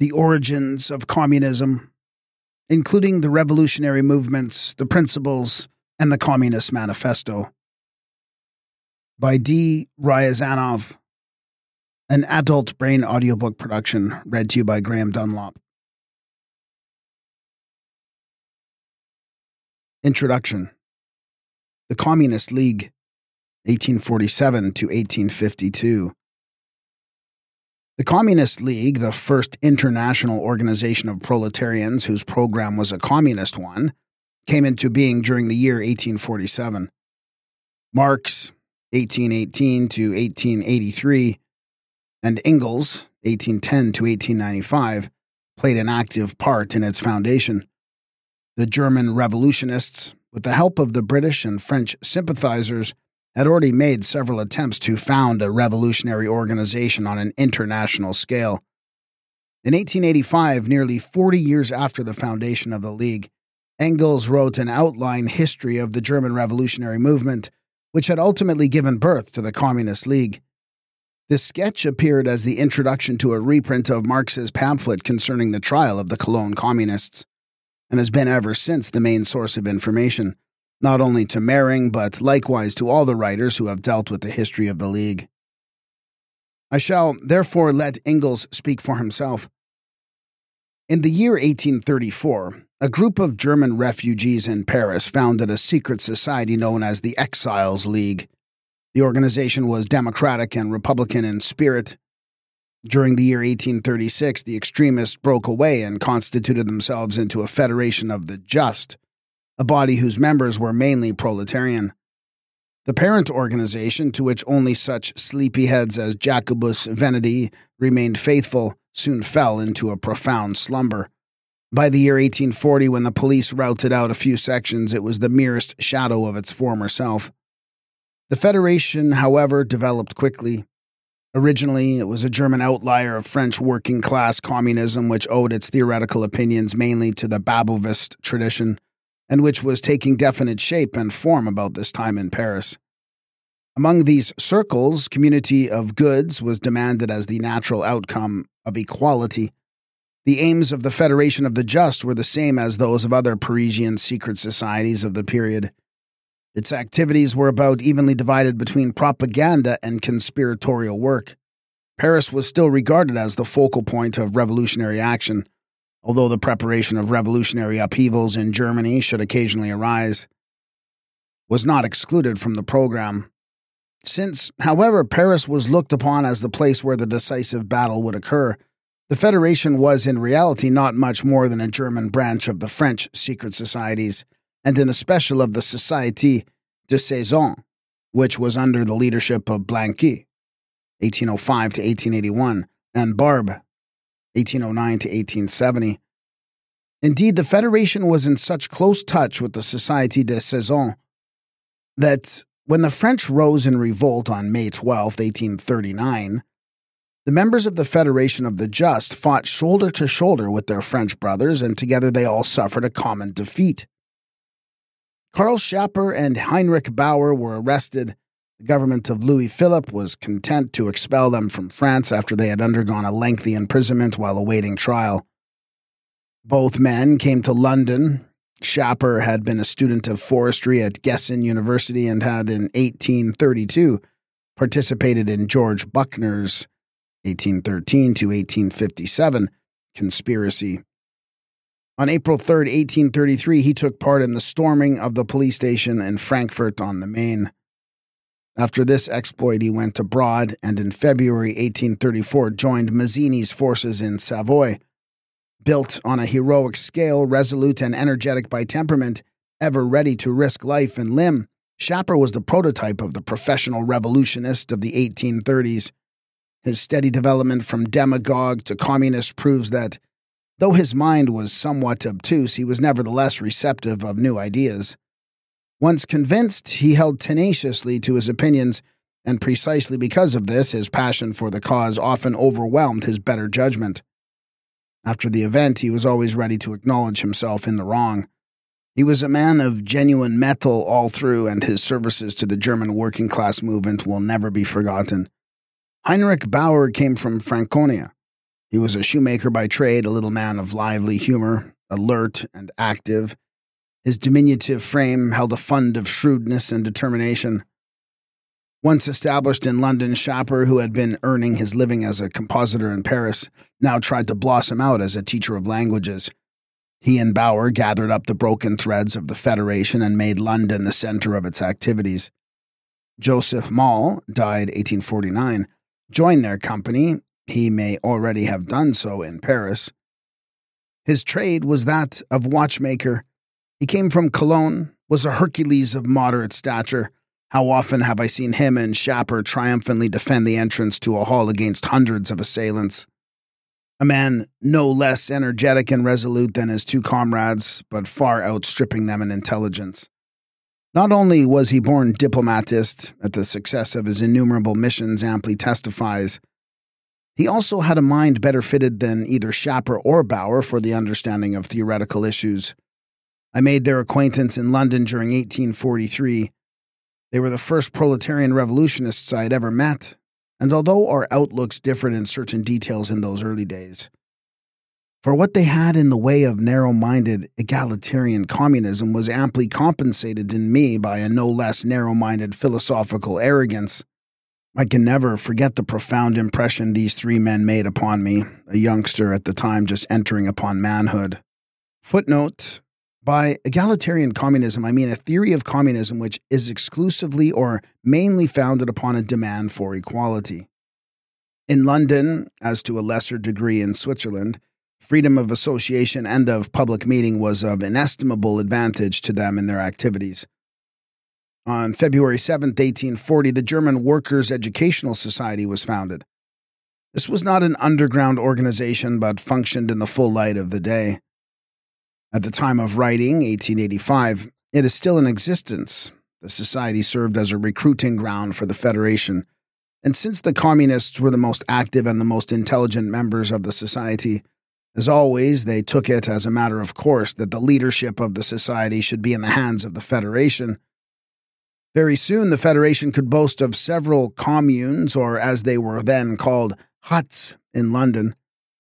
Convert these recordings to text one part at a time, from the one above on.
The Origins of Communism, including the revolutionary movements, the principles, and the Communist Manifesto. By D. Ryazanov. An adult brain audiobook production, read to you by Graham Dunlop. Introduction. The Communist League, 1847 to 1852. The Communist League, the first international organization of proletarians whose program was a communist one, came into being during the year 1847. Marx, 1818 to 1883, and Engels, 1810 to 1895, played an active part in its foundation. The German revolutionists, with the help of the British and French sympathizers, had already made several attempts to found a revolutionary organization on an international scale. In 1885, nearly 40 years after the foundation of the League, Engels wrote an outline history of the German revolutionary movement, which had ultimately given birth to the Communist League. This sketch appeared as the introduction to a reprint of Marx's pamphlet concerning the trial of the Cologne Communists, and has been ever since the main source of information, not only to Mehring, but likewise to all the writers who have dealt with the history of the League. I shall therefore let Engels speak for himself. In the year 1834, a group of German refugees in Paris founded a secret society known as the Exiles League. The organization was democratic and republican in spirit. During the year 1836, the extremists broke away and constituted themselves into a Federation of the Just, a body whose members were mainly proletarian. The parent organization, to which only such sleepyheads as Jacobus Venedi remained faithful, soon fell into a profound slumber. By the year 1840, when the police routed out a few sections, it was the merest shadow of its former self. The Federation, however, developed quickly. Originally, it was a German outlier of French working-class communism which owed its theoretical opinions mainly to the Babovist tradition, and which was taking definite shape and form about this time in Paris. Among these circles, community of goods was demanded as the natural outcome of equality. The aims of the Federation of the Just were the same as those of other Parisian secret societies of the period. Its activities were about evenly divided between propaganda and conspiratorial work. Paris was still regarded as the focal point of revolutionary action, although the preparation of revolutionary upheavals in Germany should occasionally arise, was not excluded from the program. Since, however, Paris was looked upon as the place where the decisive battle would occur, the Federation was in reality not much more than a German branch of the French secret societies, and in especial of the Société de Saison, which was under the leadership of Blanqui, 1805 to 1881, and Barbe, 1809 to 1870. Indeed, the Federation was in such close touch with the Société de Saison that when the French rose in revolt on May 12, 1839, the members of the Federation of the Just fought shoulder to shoulder with their French brothers, and together they all suffered a common defeat. Karl Schapper and Heinrich Bauer were arrested. The government of Louis Philippe was content to expel them from France after they had undergone a lengthy imprisonment while awaiting trial. Both men came to London. Schapper had been a student of forestry at Giessen University and had in 1832 participated in George Buckner's 1813 to 1857 conspiracy. On April 3, 1833, he took part in the storming of the police station in Frankfurt on the Main. After this exploit, he went abroad and in February 1834 joined Mazzini's forces in Savoy. Built on a heroic scale, resolute and energetic by temperament, ever ready to risk life and limb, Schapper was the prototype of the professional revolutionist of the 1830s. His steady development from demagogue to communist proves that, though his mind was somewhat obtuse, he was nevertheless receptive of new ideas. Once convinced, he held tenaciously to his opinions, and precisely because of this, his passion for the cause often overwhelmed his better judgment. After the event, he was always ready to acknowledge himself in the wrong. He was a man of genuine mettle all through, and his services to the German working-class movement will never be forgotten. Heinrich Bauer came from Franconia. He was a shoemaker by trade, a little man of lively humor, alert and active. His diminutive frame held a fund of shrewdness and determination. Once established in London, Schapper, who had been earning his living as a compositor in Paris, now tried to blossom out as a teacher of languages. He and Bauer gathered up the broken threads of the Federation and made London the center of its activities. Joseph Mall, died 1849, joined their company. He may already have done so in Paris. His trade was that of watchmaker. He came from Cologne, was a Hercules of moderate stature. How often have I seen him and Schapper triumphantly defend the entrance to a hall against hundreds of assailants. A man no less energetic and resolute than his two comrades, but far outstripping them in intelligence. Not only was he born diplomatist, at the success of his innumerable missions amply testifies, he also had a mind better fitted than either Schapper or Bauer for the understanding of theoretical issues. I made their acquaintance in London during 1843. They were the first proletarian revolutionists I had ever met, and although our outlooks differed in certain details in those early days, for what they had in the way of narrow-minded egalitarian communism was amply compensated in me by a no less narrow-minded philosophical arrogance. I can never forget the profound impression these three men made upon me, a youngster at the time just entering upon manhood. Footnote: by egalitarian communism, I mean a theory of communism which is exclusively or mainly founded upon a demand for equality. In London, as to a lesser degree in Switzerland, freedom of association and of public meeting was of inestimable advantage to them in their activities. On February 7, 1840, the German Workers' Educational Society was founded. This was not an underground organization, but functioned in the full light of the day. At the time of writing, 1885, it is still in existence. The society served as a recruiting ground for the Federation, and since the communists were the most active and the most intelligent members of the society, as always, they took it as a matter of course that the leadership of the society should be in the hands of the Federation. Very soon, the Federation could boast of several communes, or as they were then called, huts, in London.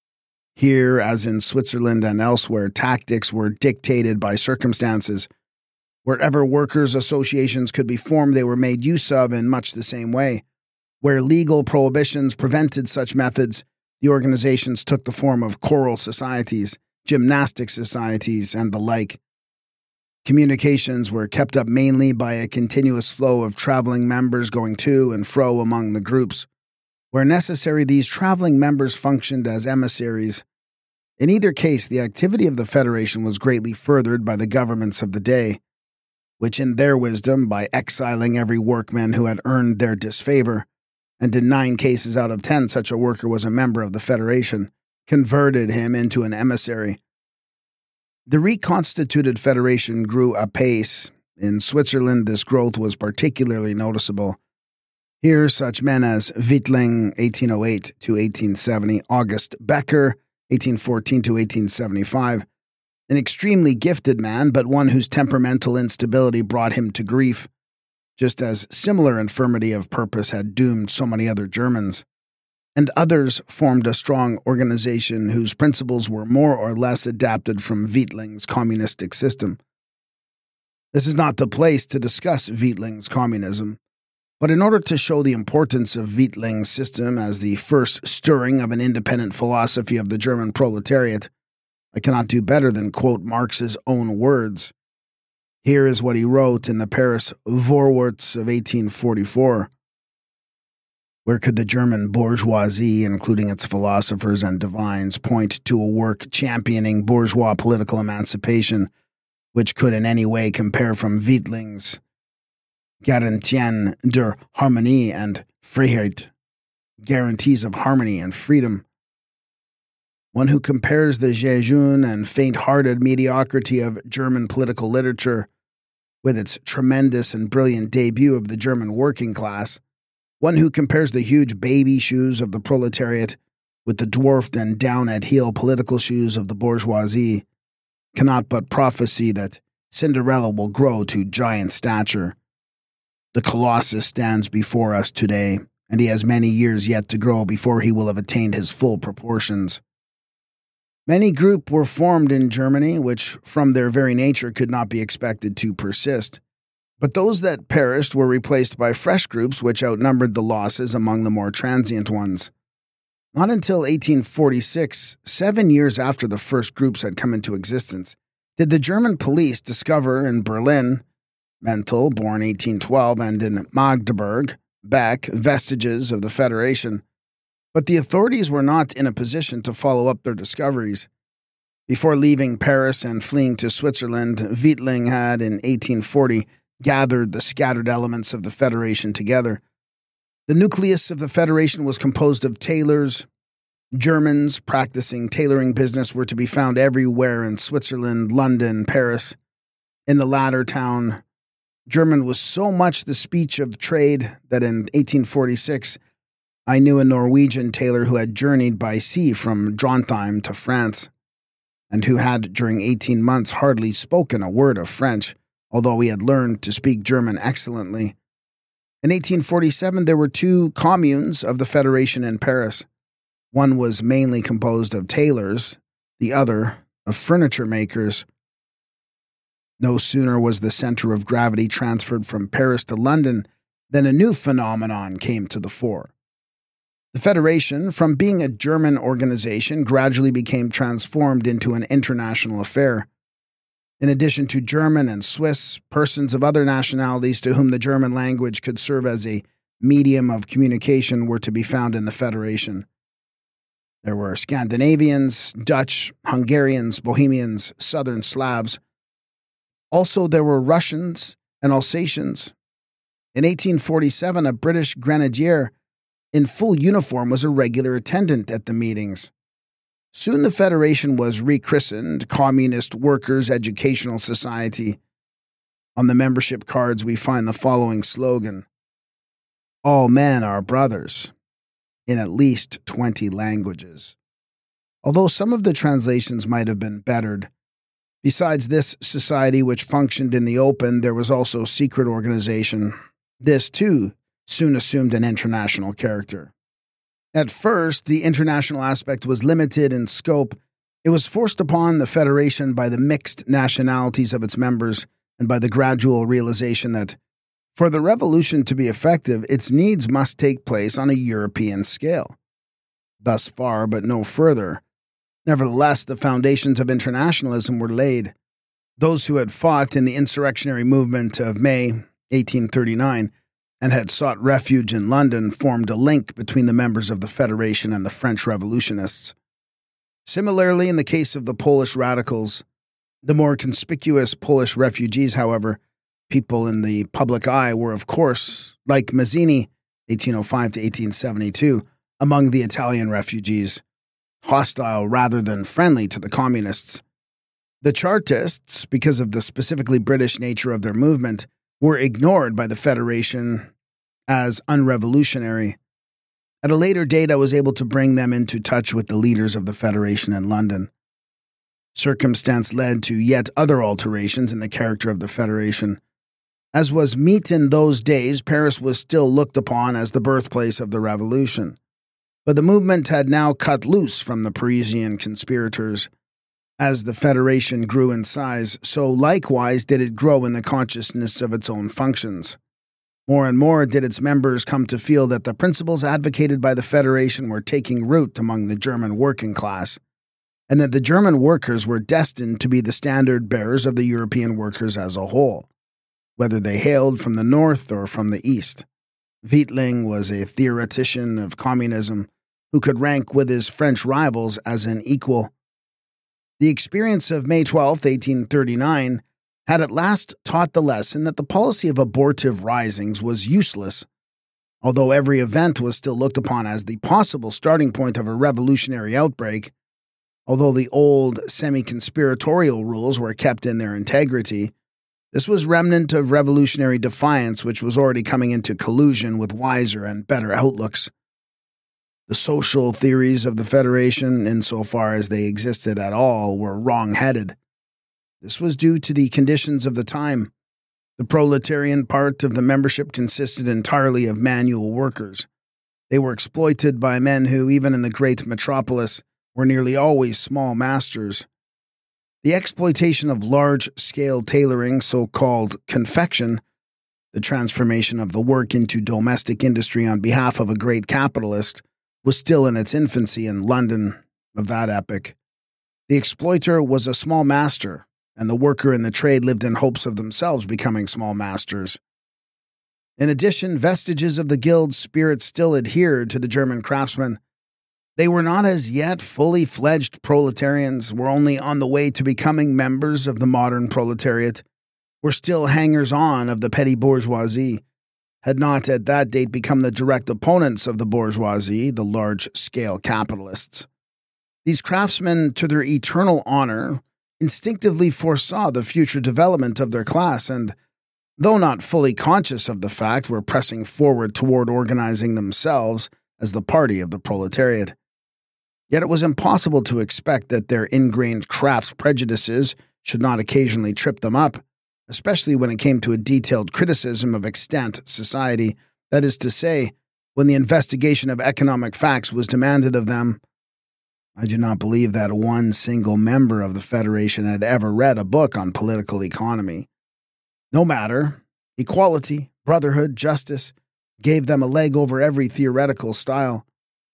Here, as in Switzerland and elsewhere, tactics were dictated by circumstances. Wherever workers' associations could be formed, they were made use of in much the same way. Where legal prohibitions prevented such methods, the organizations took the form of choral societies, gymnastic societies, and the like. Communications were kept up mainly by a continuous flow of traveling members going to and fro among the groups. Where necessary, these traveling members functioned as emissaries. In either case, the activity of the Federation was greatly furthered by the governments of the day, which in their wisdom, by exiling every workman who had earned their disfavor, and in 9 cases out of 10 such a worker was a member of the Federation, converted him into an emissary. The reconstituted Federation grew apace. In Switzerland, this growth was particularly noticeable. Here, such men as Wittling, 1808 to 1870, August Becker, 1814 to 1875, an extremely gifted man, but one whose temperamental instability brought him to grief, just as similar infirmity of purpose had doomed so many other Germans. And others formed a strong organization whose principles were more or less adapted from Wittling's communistic system. This is not the place to discuss Wittling's communism, but in order to show the importance of Wittling's system as the first stirring of an independent philosophy of the German proletariat, I cannot do better than quote Marx's own words. Here is what he wrote in the Paris Vorwärts of 1844. Where could the German bourgeoisie, including its philosophers and divines, point to a work championing bourgeois political emancipation, which could in any way compare from Wittling's Garantien der Harmonie and Freiheit, guarantees of harmony and freedom? One who compares the jejune and faint-hearted mediocrity of German political literature with its tremendous and brilliant debut of the German working class, one who compares the huge baby shoes of the proletariat with the dwarfed and down-at-heel political shoes of the bourgeoisie, cannot but prophesy that Cinderella will grow to giant stature. The Colossus stands before us today. and he has many years yet to grow before he will have attained his full proportions. Many groups were formed in Germany, which from their very nature could not be expected to persist. But those that perished were replaced by fresh groups which outnumbered the losses among the more transient ones. Not until 1846, 7 years after the first groups had come into existence, did the German police discover in Berlin, Mentel, born 1812, and in Magdeburg, Beck, vestiges of the Federation. But the authorities were not in a position to follow up their discoveries. Before leaving Paris and fleeing to Switzerland, Weitling had, in 1840, gathered the scattered elements of the Federation together. The nucleus of the Federation was composed of tailors. Germans practicing tailoring business were to be found everywhere in Switzerland, London, Paris. In the latter town, German was so much the speech of trade that in 1846, I knew a Norwegian tailor who had journeyed by sea from Drontheim to France, and who had, during 18 months, hardly spoken a word of French, although he had learned to speak German excellently. In 1847, there were 2 communes of the Federation in Paris. One was mainly composed of tailors, the other of furniture makers. No sooner was the center of gravity transferred from Paris to London than a new phenomenon came to the fore. The Federation, from being a German organization, gradually became transformed into an international affair. In addition to German and Swiss, persons of other nationalities to whom the German language could serve as a medium of communication were to be found in the Federation. There were Scandinavians, Dutch, Hungarians, Bohemians, Southern Slavs. Also, there were Russians and Alsatians. In 1847, a British grenadier in full uniform was a regular attendant at the meetings. Soon the Federation was rechristened Communist Workers' Educational Society. On the membership cards, we find the following slogan: "All men are brothers," in at least 20 languages. Although some of the translations might have been bettered, besides this society which functioned in the open, there was also secret organization. This, too, soon assumed an international character. At first, the international aspect was limited in scope. It was forced upon the Federation by the mixed nationalities of its members and by the gradual realization that, for the revolution to be effective, its needs must take place on a European scale. Thus far, but no further. Nevertheless, the foundations of internationalism were laid. Those who had fought in the insurrectionary movement of May 1839 and had sought refuge in London formed a link between the members of the Federation and the French revolutionists. Similarly, in the case of the Polish radicals, the more conspicuous Polish refugees, however, people in the public eye, were, of course, like Mazzini, 1805 to 1872, among the Italian refugees, hostile rather than friendly to the communists. The Chartists, because of the specifically British nature of their movement, were ignored by the Federation as unrevolutionary. At a later date, I was able to bring them into touch with the leaders of the Federation in London. Circumstance led to yet other alterations in the character of the Federation. As was meet in those days, Paris was still looked upon as the birthplace of the Revolution. But the movement had now cut loose from the Parisian conspirators. As the Federation grew in size, so likewise did it grow in the consciousness of its own functions. More and more did its members come to feel that the principles advocated by the Federation were taking root among the German working class, and that the German workers were destined to be the standard bearers of the European workers as a whole, whether they hailed from the north or from the east. Weitling was a theoretician of communism who could rank with his French rivals as an equal. The experience of May 12, 1839, had at last taught the lesson that the policy of abortive risings was useless. Although every event was still looked upon as the possible starting point of a revolutionary outbreak, although the old semi-conspiratorial rules were kept in their integrity, this was remnant of revolutionary defiance which was already coming into collusion with wiser and better outlooks. The social theories of the Federation, insofar as they existed at all, were wrong-headed. This was due to the conditions of the time. The proletarian part of the membership consisted entirely of manual workers, They were exploited by men who, even in the great metropolis, were nearly always small masters. The exploitation of large-scale tailoring, so-called confection, the transformation of the work into domestic industry on behalf of a great capitalist, was still in its infancy in London of that epoch. The exploiter was a small master, and the worker in the trade lived in hopes of themselves becoming small masters. In addition, vestiges of the guild's spirit still adhered to the German craftsmen. They were not as yet fully fledged proletarians, were only on the way to becoming members of the modern proletariat, were still hangers-on of the petty bourgeoisie, had not at that date become the direct opponents of the bourgeoisie, the large-scale capitalists. These craftsmen, to their eternal honor, instinctively foresaw the future development of their class and, though not fully conscious of the fact, were pressing forward toward organizing themselves as the party of the proletariat. Yet it was impossible to expect that their ingrained crafts prejudices should not occasionally trip them up, especially when it came to a detailed criticism of extant society, that is to say, when the investigation of economic facts was demanded of them. I do not believe that one single member of the Federation had ever read a book on political economy. No matter, equality, brotherhood, justice gave them a leg over every theoretical style.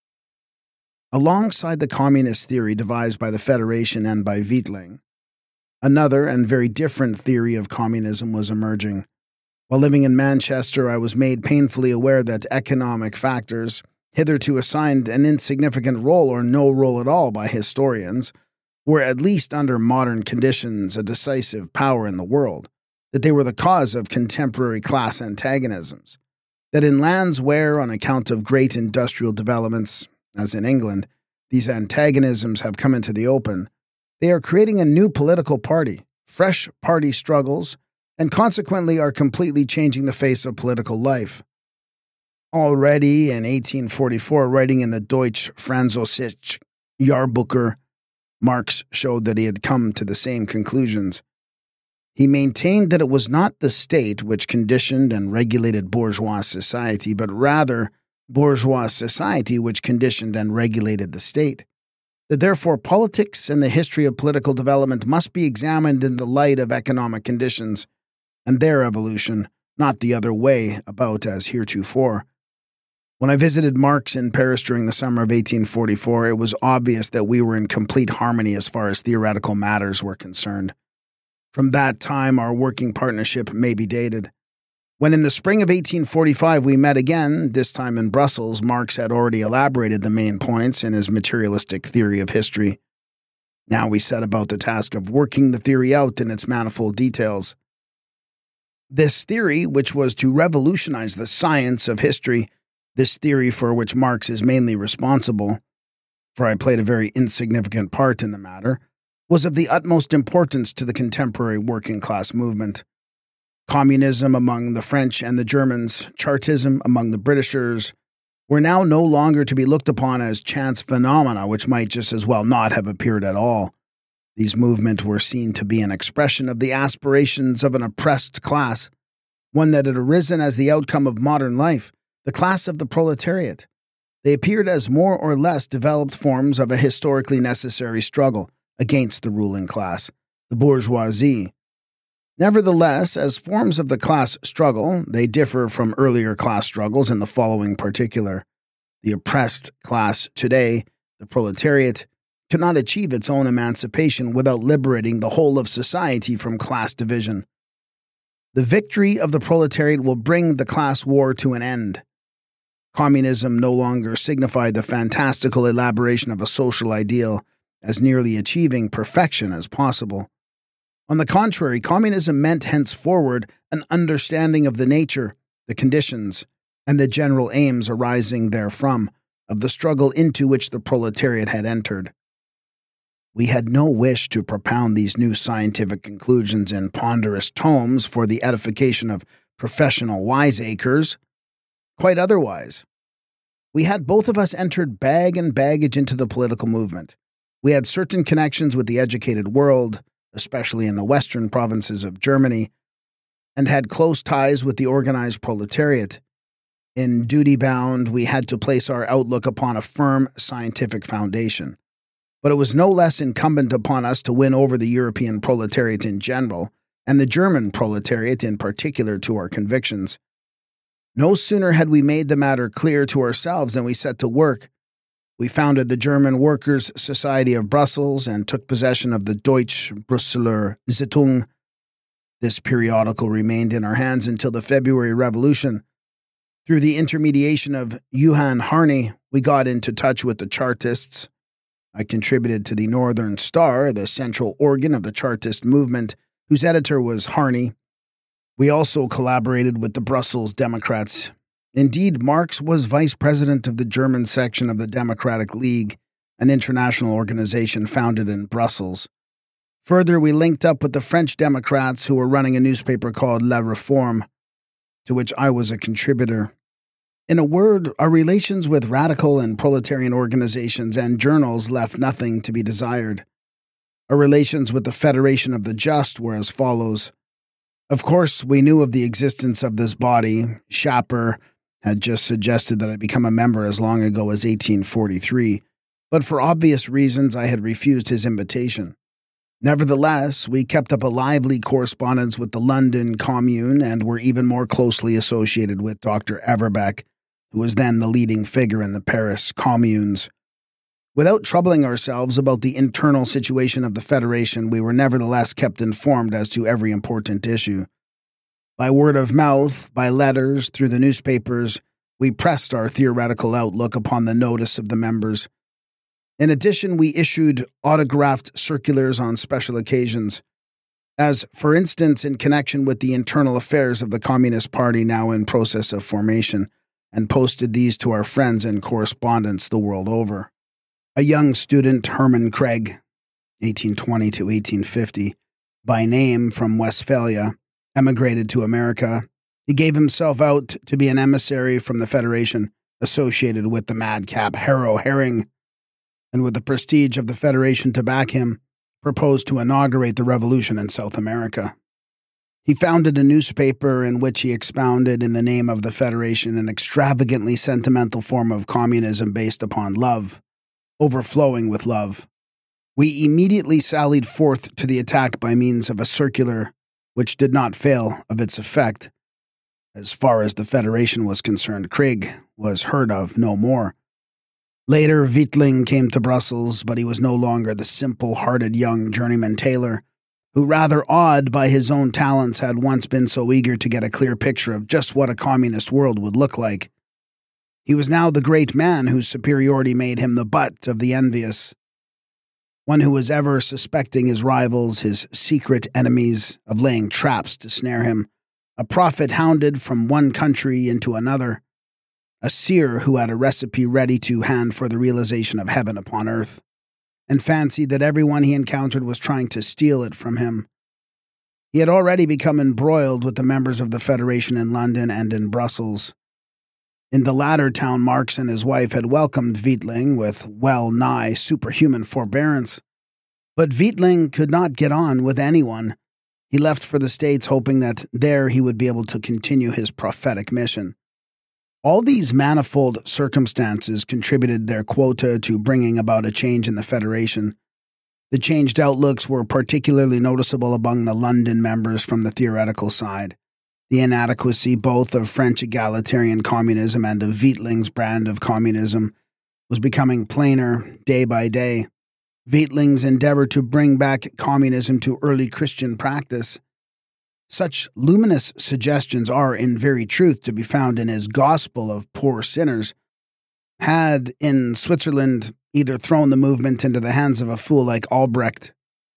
Alongside the communist theory devised by the Federation and by Wittling, another and very different theory of communism was emerging. While living in Manchester, I was made painfully aware that economic factors, hitherto assigned an insignificant role or no role at all by historians, were at least under modern conditions a decisive power in the world, that they were the cause of contemporary class antagonisms, that in lands where, on account of great industrial developments, as in England, these antagonisms have come into the open, they are creating a new political party, fresh party struggles, and consequently are completely changing the face of political life. Already in 1844, writing in the Deutsche Französische Jahrbucher, Marx showed that he had come to the same conclusions. He maintained that it was not the state which conditioned and regulated bourgeois society, but rather bourgeois society which conditioned and regulated the state. That therefore politics and the history of political development must be examined in the light of economic conditions and their evolution, not the other way about as heretofore. When I visited Marx in Paris during the summer of 1844, it was obvious that we were in complete harmony as far as theoretical matters were concerned. From that time, our working partnership may be dated. When in the spring of 1845 we met again, this time in Brussels, Marx had already elaborated the main points in his materialistic theory of history. Now we set about the task of working the theory out in its manifold details. This theory, which was to revolutionize the science of history, this theory for which Marx is mainly responsible, for I played a very insignificant part in the matter, was of the utmost importance to the contemporary working-class movement. Communism among the French and the Germans, Chartism among the Britishers, were now no longer to be looked upon as chance phenomena which might just as well not have appeared at all. These movements were seen to be an expression of the aspirations of an oppressed class, one that had arisen as the outcome of modern life, the class of the proletariat. They appeared as more or less developed forms of a historically necessary struggle against the ruling class, the bourgeoisie. Nevertheless, as forms of the class struggle, they differ from earlier class struggles in the following particular. The oppressed class today, the proletariat, cannot achieve its own emancipation without liberating the whole of society from class division. The victory of the proletariat will bring the class war to an end. Communism no longer signified the fantastical elaboration of a social ideal as nearly achieving perfection as possible. On the contrary, communism meant henceforward an understanding of the nature, the conditions, and the general aims arising therefrom of the struggle into which the proletariat had entered. We had no wish to propound these new scientific conclusions in ponderous tomes for the edification of professional wiseacres. Quite otherwise. We had both of us entered bag and baggage into the political movement. We had certain connections with the educated world, especially in the western provinces of Germany, and had close ties with the organized proletariat. In duty bound, we had to place our outlook upon a firm scientific foundation. But it was no less incumbent upon us to win over the European proletariat in general, and the German proletariat in particular, to our convictions. No sooner had we made the matter clear to ourselves than we set to work. We founded the German Workers' Society of Brussels and took possession of the Deutsche Brüsseler Zeitung. This periodical remained in our hands until the February Revolution. Through the intermediation of Johann Harney, we got into touch with the Chartists. I contributed to the Northern Star, the central organ of the Chartist movement, whose editor was Harney. We also collaborated with the Brussels Democrats. Indeed, Marx was vice president of the German section of the Democratic League, an international organization founded in Brussels. Further, we linked up with the French Democrats who were running a newspaper called La Réforme, to which I was a contributor. In a word, our relations with radical and proletarian organizations and journals left nothing to be desired. Our relations with the Federation of the Just were as follows. Of course, we knew of the existence of this body. Schapper had just suggested that I become a member as long ago as 1843, but for obvious reasons I had refused his invitation. Nevertheless, we kept up a lively correspondence with the London Commune and were even more closely associated with Dr. Everbeck, who was then the leading figure in the Paris communes. Without troubling ourselves about the internal situation of the Federation, we were nevertheless kept informed as to every important issue. By word of mouth, by letters, through the newspapers, we pressed our theoretical outlook upon the notice of the members. In addition, we issued autographed circulars on special occasions, as, for instance, in connection with the internal affairs of the Communist Party now in process of formation, and posted these to our friends and correspondents the world over. A young student, Hermann Craig, 1820 to 1850, by name from Westphalia, emigrated to America. He gave himself out to be an emissary from the Federation associated with the madcap Harrow Herring, and with the prestige of the Federation to back him, proposed to inaugurate the revolution in South America. He founded a newspaper in which he expounded in the name of the Federation an extravagantly sentimental form of communism based upon love, overflowing with love. We immediately sallied forth to the attack by means of a circular which did not fail of its effect. As far as the Federation was concerned, Krieg was heard of no more. Later, Wittling came to Brussels, but he was no longer the simple-hearted young journeyman tailor, who, rather awed by his own talents, had once been so eager to get a clear picture of just what a communist world would look like. He was now the great man whose superiority made him the butt of the envious, one who was ever suspecting his rivals, his secret enemies, of laying traps to snare him, a prophet hounded from one country into another, a seer who had a recipe ready to hand for the realization of heaven upon earth, and fancied that everyone he encountered was trying to steal it from him. He had already become embroiled with the members of the Federation in London and in Brussels. In the latter town, Marx and his wife had welcomed Wittling with well-nigh superhuman forbearance. But Wittling could not get on with anyone. He left for the States hoping that there he would be able to continue his prophetic mission. All these manifold circumstances contributed their quota to bringing about a change in the Federation. The changed outlooks were particularly noticeable among the London members from the theoretical side. The inadequacy both of French egalitarian communism and of Wittling's brand of communism was becoming plainer day by day. Wittling's endeavor to bring back communism to early Christian practice. Such luminous suggestions are, in very truth, to be found in his Gospel of Poor Sinners, had, in Switzerland, either thrown the movement into the hands of a fool like Albrecht,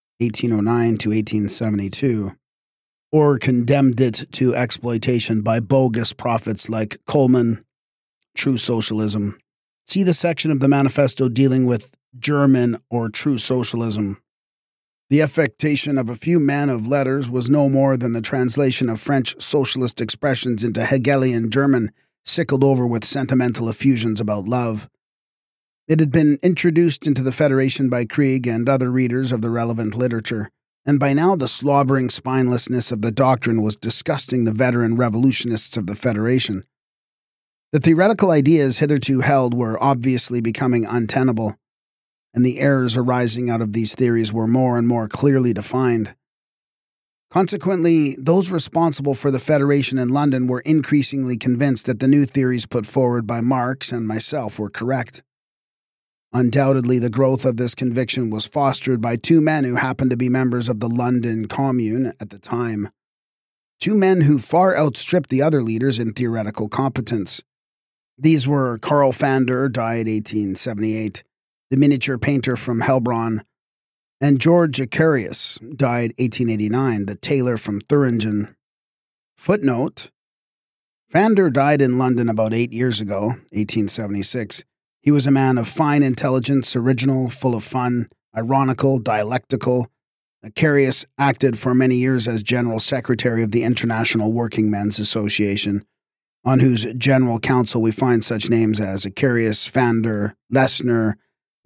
1809 to 1872, or condemned it to exploitation by bogus prophets like Coleman, True Socialism. See the section of the manifesto dealing with German or True Socialism. The affectation of a few men of letters was no more than the translation of French socialist expressions into Hegelian German, sickled over with sentimental effusions about love. It had been introduced into the Federation by Krieg and other readers of the relevant literature, and by now the slobbering spinelessness of the doctrine was disgusting the veteran revolutionists of the Federation. The theoretical ideas hitherto held were obviously becoming untenable, and the errors arising out of these theories were more and more clearly defined. Consequently, those responsible for the Federation in London were increasingly convinced that the new theories put forward by Marx and myself were correct. Undoubtedly, the growth of this conviction was fostered by two men who happened to be members of the London Commune at the time. Two men who far outstripped the other leaders in theoretical competence. These were Carl Fander, died 1878, the miniature painter from Heilbronn, and George Icarius, died 1889, the tailor from Thuringen. Footnote: Fander died in London about 8 years ago, 1876. He was a man of fine intelligence, original, full of fun, ironical, dialectical. Icarius acted for many years as General Secretary of the International Working Men's Association, on whose General Council we find such names as Icarius, Fander, Lessner,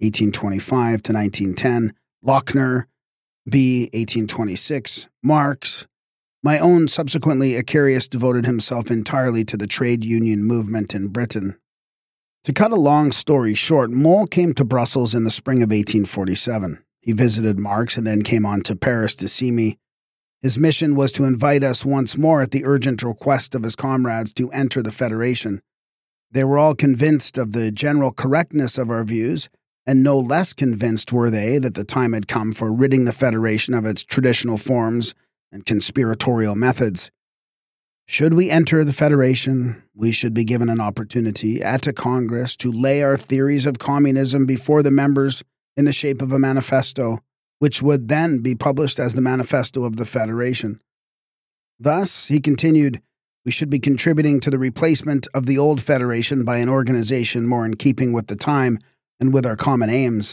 1825 to 1910, Lochner, B. 1826, Marx. My own subsequently, Icarius devoted himself entirely to the trade union movement in Britain. To cut a long story short, Moll came to Brussels in the spring of 1847. He visited Marx and then came on to Paris to see me. His mission was to invite us once more at the urgent request of his comrades to enter the Federation. They were all convinced of the general correctness of our views, and no less convinced were they that the time had come for ridding the Federation of its traditional forms and conspiratorial methods. Should we enter the Federation, we should be given an opportunity at a Congress to lay our theories of communism before the members in the shape of a manifesto, which would then be published as the Manifesto of the Federation. Thus, he continued, we should be contributing to the replacement of the old Federation by an organization more in keeping with the time and with our common aims.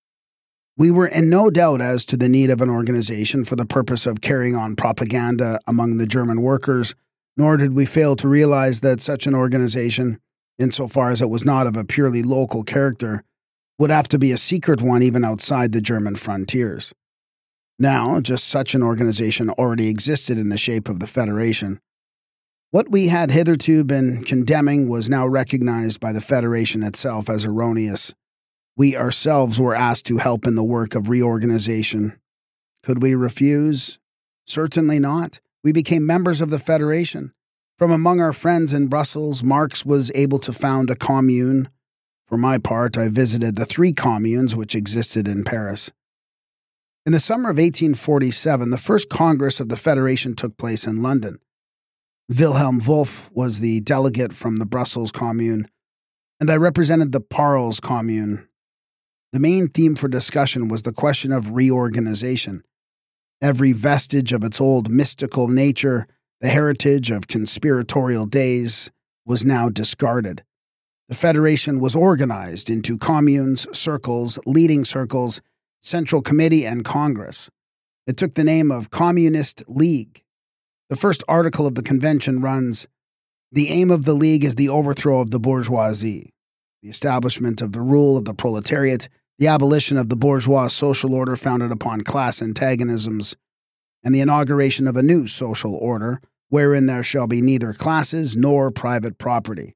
We were in no doubt as to the need of an organization for the purpose of carrying on propaganda among the German workers, nor did we fail to realize that such an organization, insofar as it was not of a purely local character, would have to be a secret one even outside the German frontiers. Now, just such an organization already existed in the shape of the Federation. What we had hitherto been condemning was now recognized by the Federation itself as erroneous. We ourselves were asked to help in the work of reorganization. Could we refuse? Certainly not. We became members of the Federation. From among our friends in Brussels, Marx was able to found a commune. For my part, I visited the 3 communes which existed in Paris. In the summer of 1847, the first Congress of the Federation took place in London. Wilhelm Wolff was the delegate from the Brussels Commune, and I represented the Paarls Commune. The main theme for discussion was the question of reorganization. Every vestige of its old mystical nature, the heritage of conspiratorial days, was now discarded. The Federation was organized into communes, circles, leading circles, Central Committee, and Congress. It took the name of Communist League. The first article of the convention runs, "The aim of the League is the overthrow of the bourgeoisie, the establishment of the rule of the proletariat, the abolition of the bourgeois social order founded upon class antagonisms, and the inauguration of a new social order, wherein there shall be neither classes nor private property."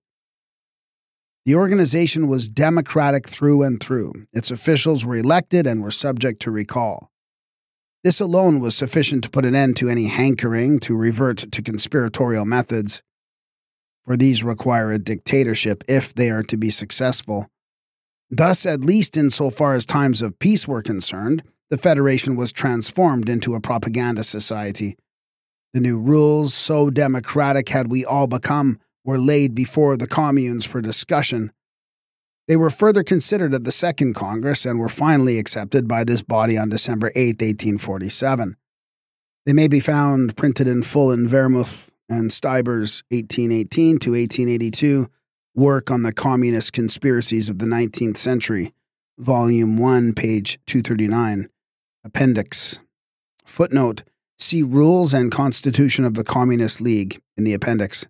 The organization was democratic through and through. Its officials were elected and were subject to recall. This alone was sufficient to put an end to any hankering to revert to conspiratorial methods, for these require a dictatorship if they are to be successful. Thus, at least insofar as times of peace were concerned, the Federation was transformed into a propaganda society. The new rules, so democratic had we all become, were laid before the communes for discussion. They were further considered at the Second Congress and were finally accepted by this body on December 8, 1847. They may be found printed in full in Vermuth and Steiber's 1818 to 1882 work on the communist conspiracies of the 19th century, Volume 1, page 239, Appendix. Footnote, see Rules and Constitution of the Communist League in the appendix.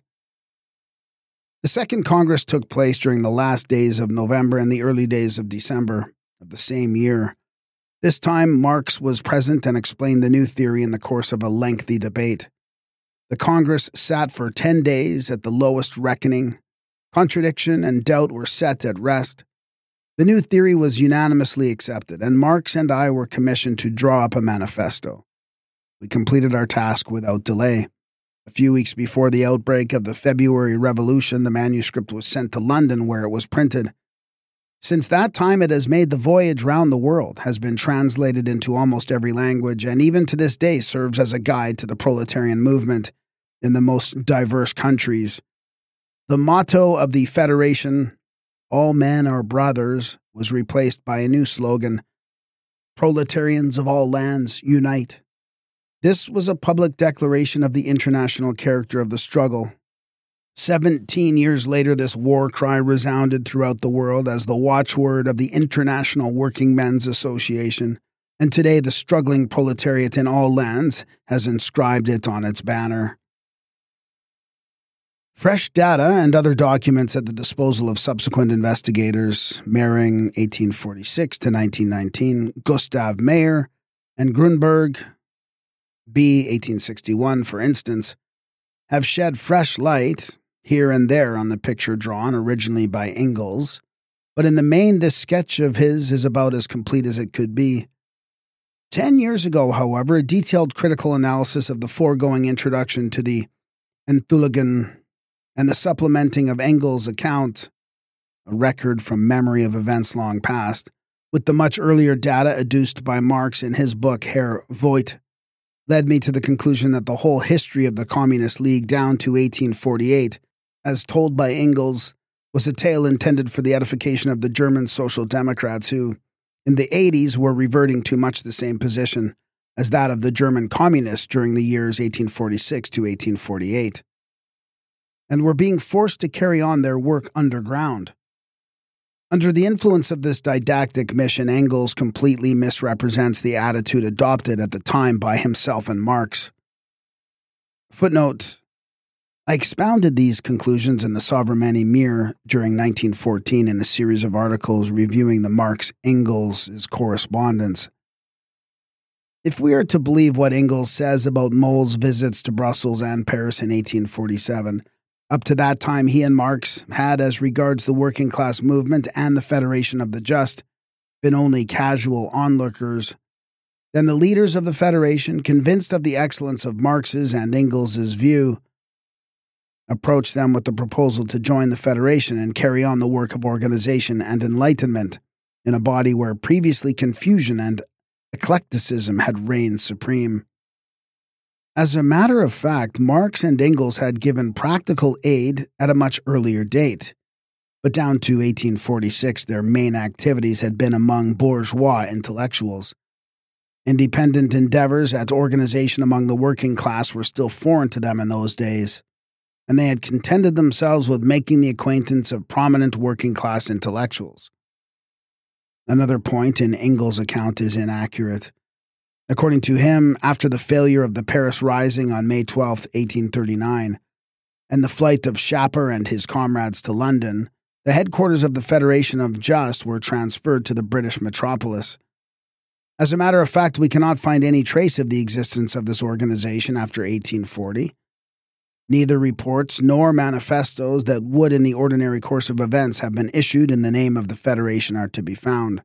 The Second Congress took place during the last days of November and the early days of December of the same year. This time, Marx was present and explained the new theory in the course of a lengthy debate. The Congress sat for 10 days at the lowest reckoning, Contradiction and doubt were set at rest. The new theory was unanimously accepted, and Marx and I were commissioned to draw up a manifesto. We completed our task without delay. A few weeks before the outbreak of the February Revolution, the manuscript was sent to London, where it was printed. Since that time, it has made the voyage round the world, has been translated into almost every language, and even to this day serves as a guide to the proletarian movement in the most diverse countries. The motto of the Federation, "All men are brothers," was replaced by a new slogan, "Proletarians of all lands, unite." This was a public declaration of the international character of the struggle. 17 years later, this war cry resounded throughout the world as the watchword of the International Working Men's Association, and today the struggling proletariat in all lands has inscribed it on its banner. Fresh data and other documents at the disposal of subsequent investigators, Mehring, 1846 to 1919, Gustav Meyer, and Grunberg, B. 1861, for instance, have shed fresh light here and there on the picture drawn originally by Engels, but in the main this sketch of his is about as complete as it could be. 10 years ago, however, a detailed critical analysis of the foregoing introduction to the Enthulungen and the supplementing of Engels' account, a record from memory of events long past, with the much earlier data adduced by Marx in his book Herr Voigt, led me to the conclusion that the whole history of the Communist League down to 1848, as told by Engels, was a tale intended for the edification of the German Social Democrats who, in the 80s, were reverting to much the same position as that of the German Communists during the years 1846 to 1848, and were being forced to carry on their work underground. Under the influence of this didactic mission, Engels completely misrepresents the attitude adopted at the time by himself and Marx. Footnote: I expounded these conclusions in the Savremeny Mir during 1914 in a series of articles reviewing the Marx-Engels' correspondence. If we are to believe what Engels says about Moll's visits to Brussels and Paris in 1847, up to that time he and Marx had, as regards the working class movement and the Federation of the Just, been only casual onlookers, then the leaders of the Federation, convinced of the excellence of Marx's and Engels' view, approached them with the proposal to join the Federation and carry on the work of organization and enlightenment in a body where previously confusion and eclecticism had reigned supreme. As a matter of fact, Marx and Engels had given practical aid at a much earlier date, but down to 1846 their main activities had been among bourgeois intellectuals. Independent endeavors at organization among the working class were still foreign to them in those days, and they had contented themselves with making the acquaintance of prominent working-class intellectuals. Another point in Engels' account is inaccurate. According to him, after the failure of the Paris Rising on May 12, 1839, and the flight of Schapper and his comrades to London, the headquarters of the Federation of Just were transferred to the British metropolis. As a matter of fact, we cannot find any trace of the existence of this organization after 1840. Neither reports nor manifestos that would in the ordinary course of events have been issued in the name of the Federation are to be found.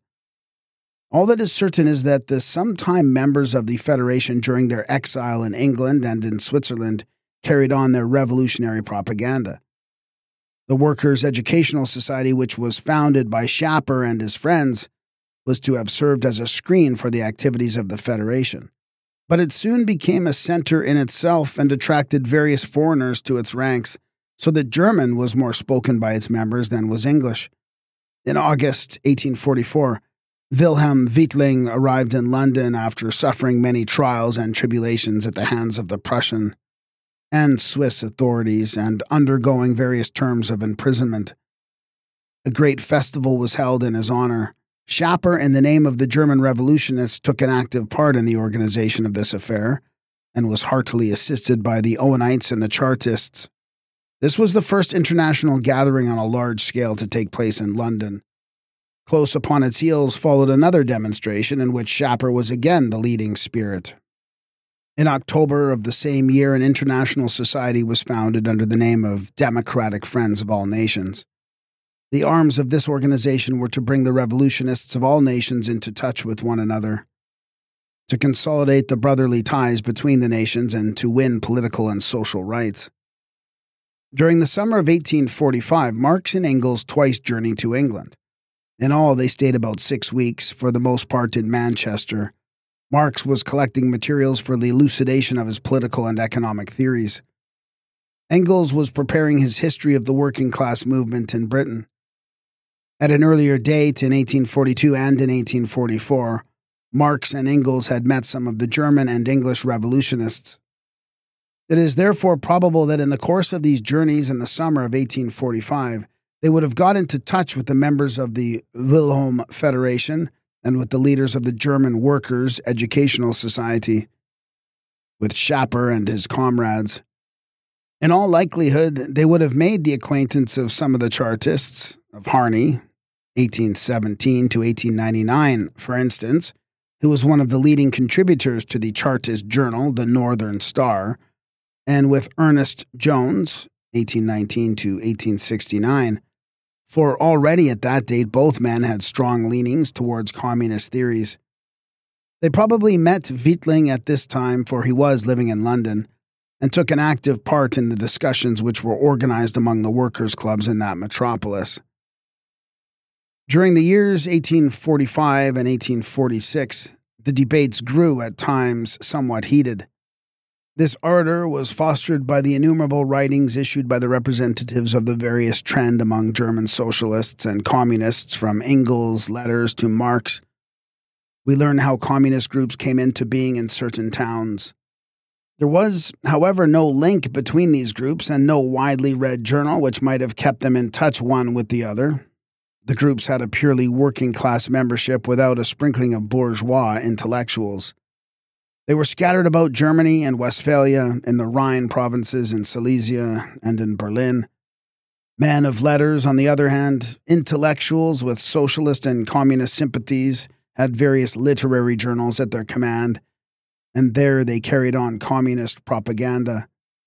All that is certain is that the sometime members of the Federation during their exile in England and in Switzerland carried on their revolutionary propaganda. The Workers' Educational Society, which was founded by Schapper and his friends, was to have served as a screen for the activities of the Federation. But it soon became a center in itself and attracted various foreigners to its ranks, so that German was more spoken by its members than was English. In August 1844, Wilhelm Weitling arrived in London after suffering many trials and tribulations at the hands of the Prussian and Swiss authorities and undergoing various terms of imprisonment. A great festival was held in his honor. Schapper, in the name of the German revolutionists, took an active part in the organization of this affair and was heartily assisted by the Owenites and the Chartists. This was the first international gathering on a large scale to take place in London. Close upon its heels followed another demonstration in which Schapper was again the leading spirit. In October of the same year, an international society was founded under the name of Democratic Friends of All Nations. The arms of this organization were to bring the revolutionists of all nations into touch with one another, to consolidate the brotherly ties between the nations, and to win political and social rights. During the summer of 1845, Marx and Engels twice journeyed to England. In all, they stayed about 6 weeks, for the most part in Manchester. Marx was collecting materials for the elucidation of his political and economic theories. Engels was preparing his history of the working class movement in Britain. At an earlier date, in 1842 and in 1844, Marx and Engels had met some of the German and English revolutionists. It is therefore probable that in the course of these journeys in the summer of 1845, they would have got into touch with the members of the Wilhelm Federation and with the leaders of the German Workers' Educational Society, with Schapper and his comrades. In all likelihood, they would have made the acquaintance of some of the Chartists, of Harney, 1817 to 1899, for instance, who was one of the leading contributors to the Chartist journal, the Northern Star, and with Ernest Jones, 1819 to 1869, for already at that date both men had strong leanings towards communist theories. They probably met Weitling at this time, for he was living in London, and took an active part in the discussions which were organized among the workers' clubs in that metropolis. During the years 1845 and 1846, the debates grew at times somewhat heated. This ardor was fostered by the innumerable writings issued by the representatives of the various trend among German socialists and communists, from Engels' letters to Marx. We learn how communist groups came into being in certain towns. There was, however, no link between these groups and no widely read journal which might have kept them in touch one with the other. The groups had a purely working-class membership without a sprinkling of bourgeois intellectuals. They were scattered about Germany and Westphalia, in the Rhine provinces, in Silesia, and in Berlin. Men of letters, on the other hand, intellectuals with socialist and communist sympathies, had various literary journals at their command, and there they carried on communist propaganda.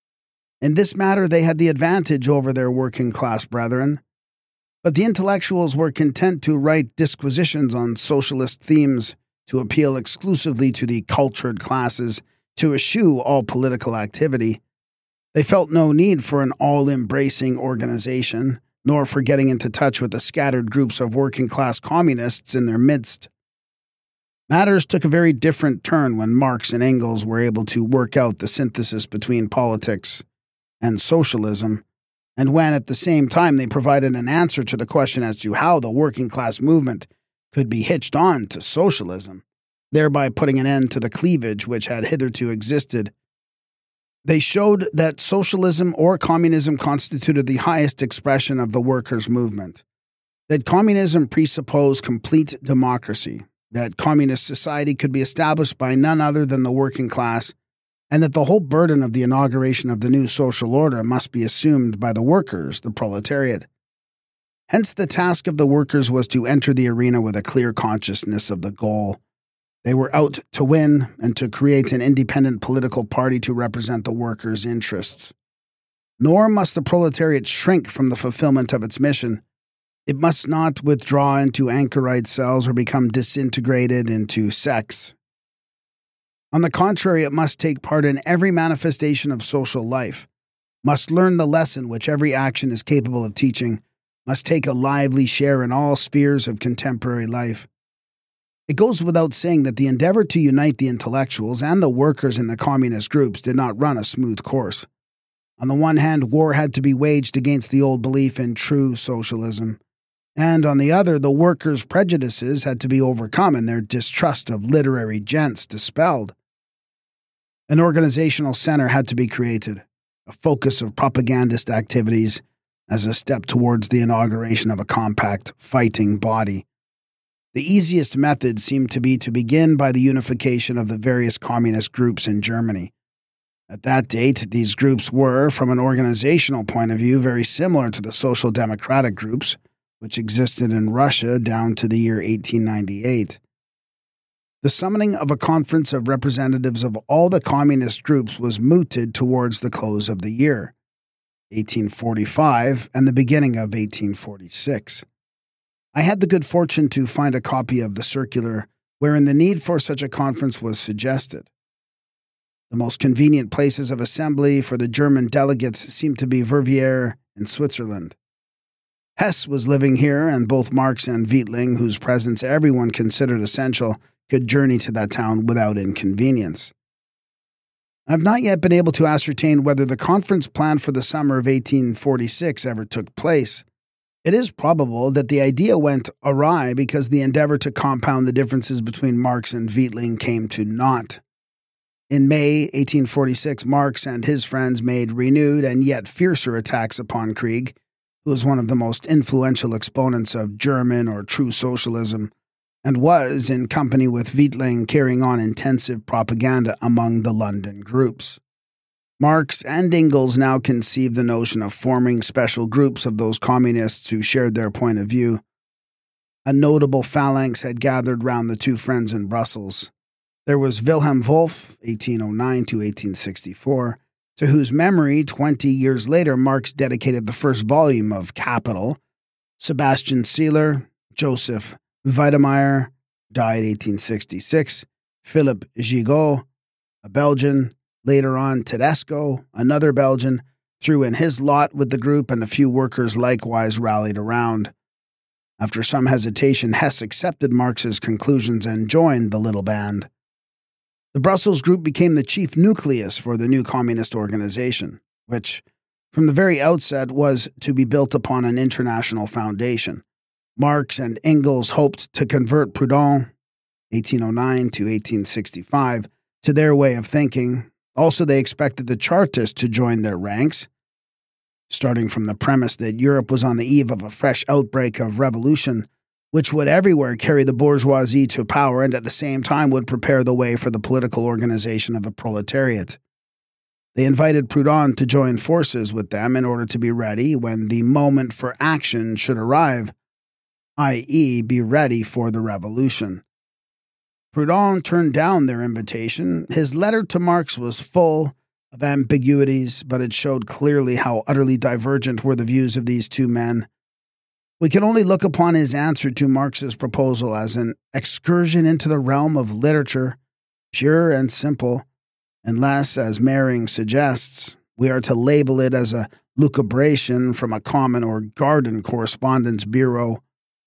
In this matter they had the advantage over their working-class brethren, but the intellectuals were content to write disquisitions on socialist themes, to appeal exclusively to the cultured classes, to eschew all political activity. They felt no need for an all-embracing organization, nor for getting into touch with the scattered groups of working-class communists in their midst. Matters took a very different turn when Marx and Engels were able to work out the synthesis between politics and socialism, and when at the same time they provided an answer to the question as to how the working-class movement could be hitched on to socialism, thereby putting an end to the cleavage which had hitherto existed. They showed that socialism or communism constituted the highest expression of the workers' movement, that communism presupposed complete democracy, that communist society could be established by none other than the working class, and that the whole burden of the inauguration of the new social order must be assumed by the workers, the proletariat. Hence the task of the workers was to enter the arena with a clear consciousness of the goal. They were out to win and to create an independent political party to represent the workers' interests. Nor must the proletariat shrink from the fulfillment of its mission. It must not withdraw into anchorite cells or become disintegrated into sects. On the contrary, it must take part in every manifestation of social life, must learn the lesson which every action is capable of teaching, must take a lively share in all spheres of contemporary life. It goes without saying that the endeavor to unite the intellectuals and the workers in the communist groups did not run a smooth course. On the one hand, war had to be waged against the old belief in true socialism, and on the other, the workers' prejudices had to be overcome and their distrust of literary gents dispelled. An organizational center had to be created, a focus of propagandist activities, as a step towards the inauguration of a compact, fighting body. The easiest method seemed to be to begin by the unification of the various communist groups in Germany. At that date, these groups were, from an organizational point of view, very similar to the social democratic groups, which existed in Russia down to the year 1898. The summoning of a conference of representatives of all the communist groups was mooted towards the close of the year, 1845, and the beginning of 1846. I had the good fortune to find a copy of the circular wherein the need for such a conference was suggested. The most convenient places of assembly for the German delegates seemed to be Verviers in Switzerland. Hess was living here, and both Marx and Weitling, whose presence everyone considered essential, could journey to that town without inconvenience. I have not yet been able to ascertain whether the conference planned for the summer of 1846 ever took place. It is probable that the idea went awry because the endeavor to compound the differences between Marx and Weitling came to naught. In May 1846, Marx and his friends made renewed and yet fiercer attacks upon Krieg, who was one of the most influential exponents of German or true socialism, and was, in company with Weitling, carrying on intensive propaganda among the London groups. Marx and Engels now conceived the notion of forming special groups of those communists who shared their point of view. A notable phalanx had gathered round the two friends in Brussels. There was Wilhelm Wolff, 1809 to 1864, to whose memory 20 years later Marx dedicated the first volume of Capital, Sebastian Seeler, Joseph Wedemeyer, died 1866, Philip Gigot, a Belgian, later on Tedesco, another Belgian, threw in his lot with the group, and a few workers likewise rallied around. After some hesitation, Hess accepted Marx's conclusions and joined the little band. The Brussels group became the chief nucleus for the new communist organization, which, from the very outset, was to be built upon an international foundation. Marx and Engels hoped to convert Proudhon, 1809 to 1865, to their way of thinking. Also, they expected the Chartists to join their ranks, starting from the premise that Europe was on the eve of a fresh outbreak of revolution, which would everywhere carry the bourgeoisie to power and at the same time would prepare the way for the political organization of the proletariat. They invited Proudhon to join forces with them in order to be ready when the moment for action should arrive, i.e., be ready for the revolution. Proudhon turned down their invitation. His letter to Marx was full of ambiguities, but it showed clearly how utterly divergent were the views of these two men. We can only look upon his answer to Marx's proposal as an excursion into the realm of literature, pure and simple, unless, as Mehring suggests, we are to label it as a lucubration from a common or garden correspondence bureau.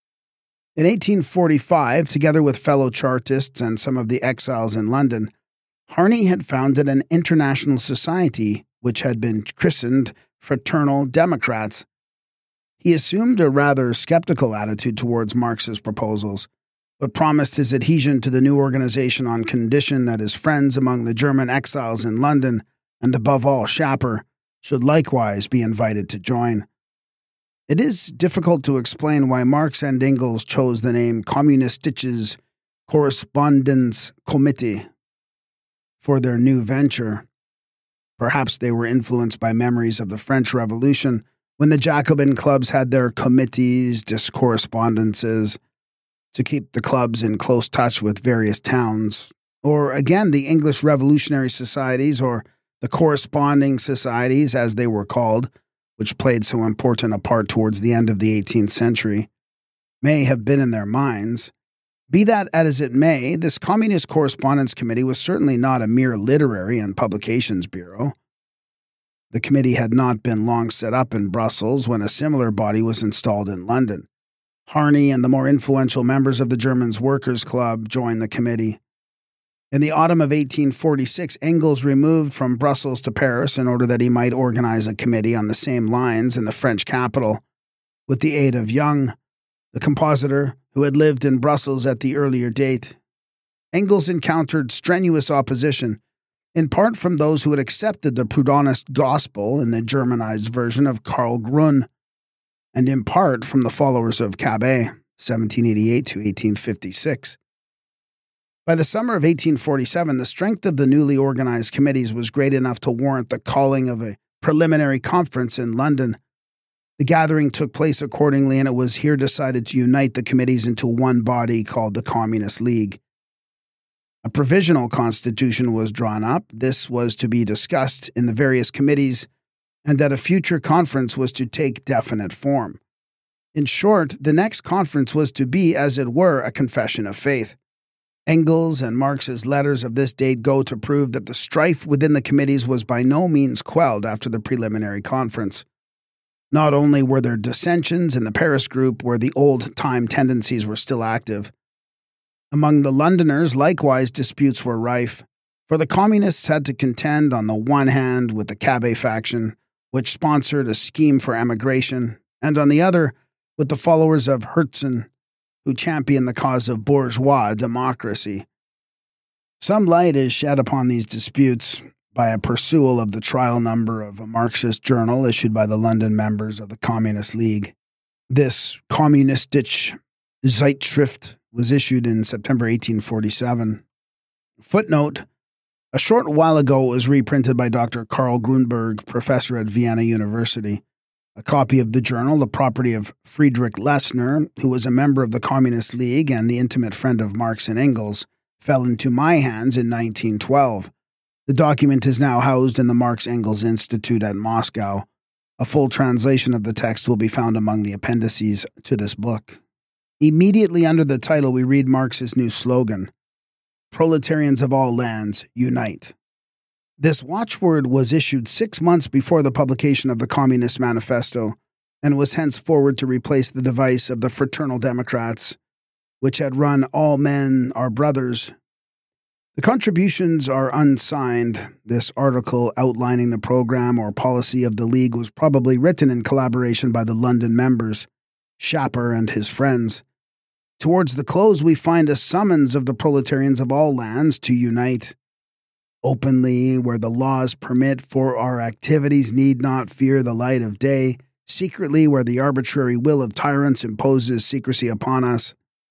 In 1845, together with fellow Chartists and some of the exiles in London, Harney had founded an international society which had been christened Fraternal Democrats. He assumed a rather skeptical attitude towards Marx's proposals, but promised his adhesion to the new organization on condition that his friends among the German exiles in London, and above all Schapper, should likewise be invited to join. It is difficult to explain why Marx and Engels chose the name Kommunistisches Korrespondenz-Komitee for their new venture. Perhaps they were influenced by memories of the French Revolution, when the Jacobin clubs had their committees, correspondences, to keep the clubs in close touch with various towns, or again the English Revolutionary Societies, or the corresponding societies as they were called, which played so important a part towards the end of the 18th century, may have been in their minds. Be that as it may, this Communist Correspondence Committee was certainly not a mere literary and publications bureau. The committee had not been long set up in Brussels when a similar body was installed in London. Harney and the more influential members of the Germans Workers' Club joined the committee. In the autumn of 1846, Engels removed from Brussels to Paris in order that he might organize a committee on the same lines in the French capital, with the aid of Young, the compositor who had lived in Brussels at the earlier date. Engels encountered strenuous opposition, in part from those who had accepted the Proudhonist gospel in the Germanized version of Karl Grun, and in part from the followers of Cabet, 1788 to 1856. By the summer of 1847, the strength of the newly organized committees was great enough to warrant the calling of a preliminary conference in London. The gathering took place accordingly, and it was here decided to unite the committees into one body called the Communist League. A provisional constitution was drawn up. This was to be discussed in the various committees, and at a future conference was to take definite form. In short, the next conference was to be, as it were, a confession of faith. Engels and Marx's letters of this date go to prove that the strife within the committees was by no means quelled after the preliminary conference. Not only were there dissensions in the Paris group where the old-time tendencies were still active. Among the Londoners, likewise, disputes were rife, for the communists had to contend on the one hand with the Cabet faction, which sponsored a scheme for emigration, and on the other with the followers of Herzen, who championed the cause of bourgeois democracy. Some light is shed upon these disputes by a perusal of the trial number of a Marxist journal issued by the London members of the Communist League. This Kommunistische Zeitschrift was issued in September 1847. Footnote: a short while ago it was reprinted by Dr. Karl Grunberg, professor at Vienna University. A copy of the journal, the property of Friedrich Lessner, who was a member of the Communist League and the intimate friend of Marx and Engels, fell into my hands in 1912. The document is now housed in the Marx-Engels Institute at Moscow. A full translation of the text will be found among the appendices to this book. Immediately under the title, we read Marx's new slogan, "Proletarians of all lands, unite." This watchword was issued 6 months before the publication of the Communist Manifesto, and was henceforward to replace the device of the Fraternal Democrats, which had run "All men are brothers." The contributions are unsigned. This article outlining the program or policy of the League was probably written in collaboration by the London members, Schapper and his friends. Towards the close, we find a summons of the proletarians of all lands to unite. Openly, where the laws permit, for our activities need not fear the light of day. Secretly, where the arbitrary will of tyrants imposes secrecy upon us.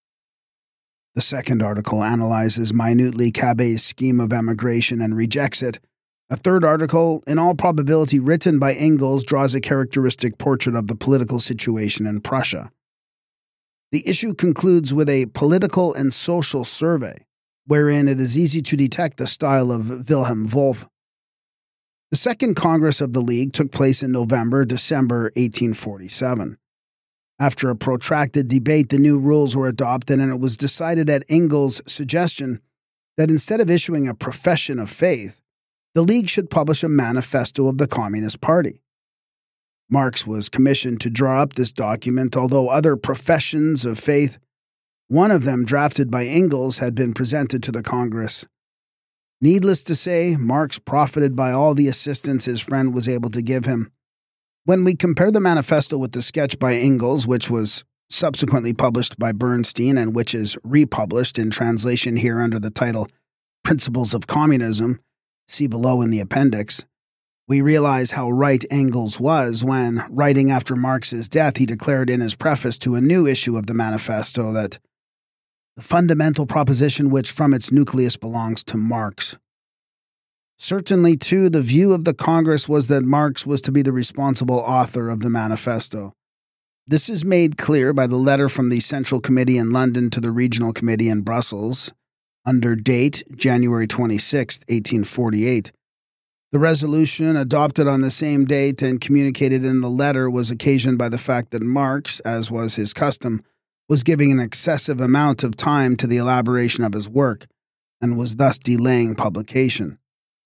The second article analyzes minutely Cabet's scheme of emigration and rejects it. A third article, in all probability written by Engels, draws a characteristic portrait of the political situation in Prussia. The issue concludes with a political and social survey, wherein it is easy to detect the style of Wilhelm Wolff. The Second Congress of the League took place in November-December 1847. After a protracted debate, the new rules were adopted, and it was decided at Engels' suggestion that instead of issuing a profession of faith, the League should publish a manifesto of the Communist Party. Marx was commissioned to draw up this document, although other professions of faith, one of them drafted by Engels, had been presented to the Congress. Needless to say, Marx profited by all the assistance his friend was able to give him. When we compare the manifesto with the sketch by Engels, which was subsequently published by Bernstein and which is republished in translation here under the title Principles of Communism, see below in the appendix, we realize how right Engels was when, writing after Marx's death, he declared in his preface to a new issue of the manifesto that the fundamental proposition which from its nucleus belongs to Marx. Certainly, too, the view of the Congress was that Marx was to be the responsible author of the manifesto. This is made clear by the letter from the Central Committee in London to the Regional Committee in Brussels, under date January 26, 1848. The resolution, adopted on the same date and communicated in the letter, was occasioned by the fact that Marx, as was his custom, was giving an excessive amount of time to the elaboration of his work, and was thus delaying publication.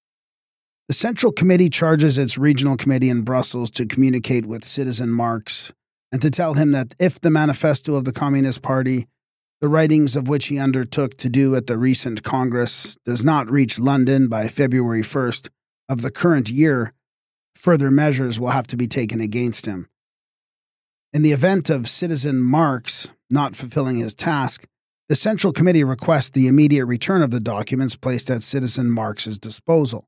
The Central Committee charges its Regional Committee in Brussels to communicate with Citizen Marx and to tell him that if the manifesto of the Communist Party, the writings of which he undertook to do at the recent Congress, does not reach London by February 1st of the current year, further measures will have to be taken against him. In the event of Citizen Marx not fulfilling his task, the Central Committee requests the immediate return of the documents placed at Citizen Marx's disposal.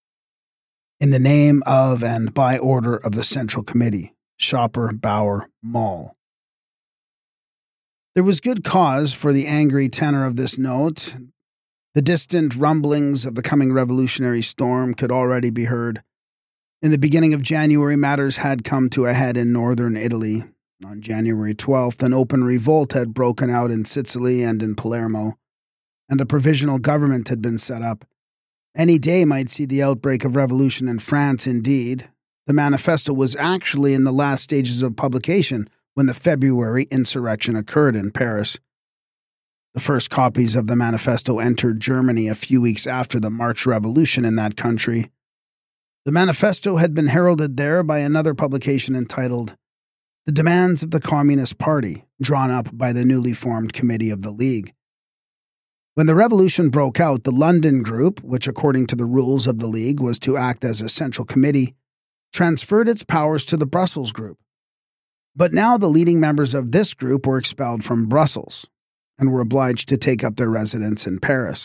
In the name of and by order of the Central Committee, Schapper, Bauer, Moll. There was good cause for the angry tenor of this note. The distant rumblings of the coming revolutionary storm could already be heard. In the beginning of January, matters had come to a head in northern Italy. On January 12th, an open revolt had broken out in Sicily and in Palermo, and a provisional government had been set up. Any day might see the outbreak of revolution in France, indeed. The manifesto was actually in the last stages of publication when the February insurrection occurred in Paris. The first copies of the manifesto entered Germany a few weeks after the March Revolution in that country. The manifesto had been heralded there by another publication entitled The Demands of the Communist Party, drawn up by the newly formed Committee of the League. When the revolution broke out, the London Group, which according to the rules of the League was to act as a central committee, transferred its powers to the Brussels Group. But now the leading members of this group were expelled from Brussels and were obliged to take up their residence in Paris.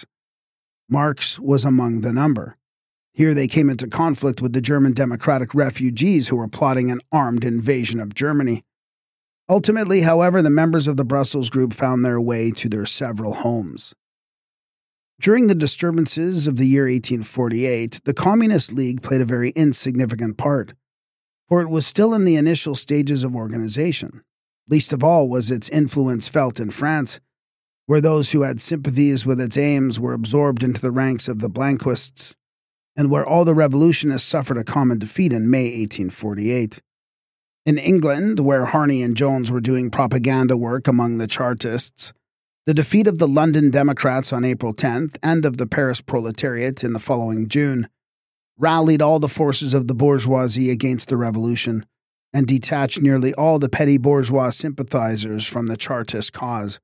Marx was among the number. Here they came into conflict with the German democratic refugees who were plotting an armed invasion of Germany. Ultimately, however, the members of the Brussels Group found their way to their several homes. During the disturbances of the year 1848, the Communist League played a very insignificant part, for it was still in the initial stages of organization. Least of all was its influence felt in France, where those who had sympathies with its aims were absorbed into the ranks of the Blanquists, and where all the revolutionists suffered a common defeat in May 1848. In England, where Harney and Jones were doing propaganda work among the Chartists, the defeat of the London Democrats on April 10th and of the Paris proletariat in the following June rallied all the forces of the bourgeoisie against the revolution and detached nearly all the petty bourgeois sympathizers from the Chartist cause.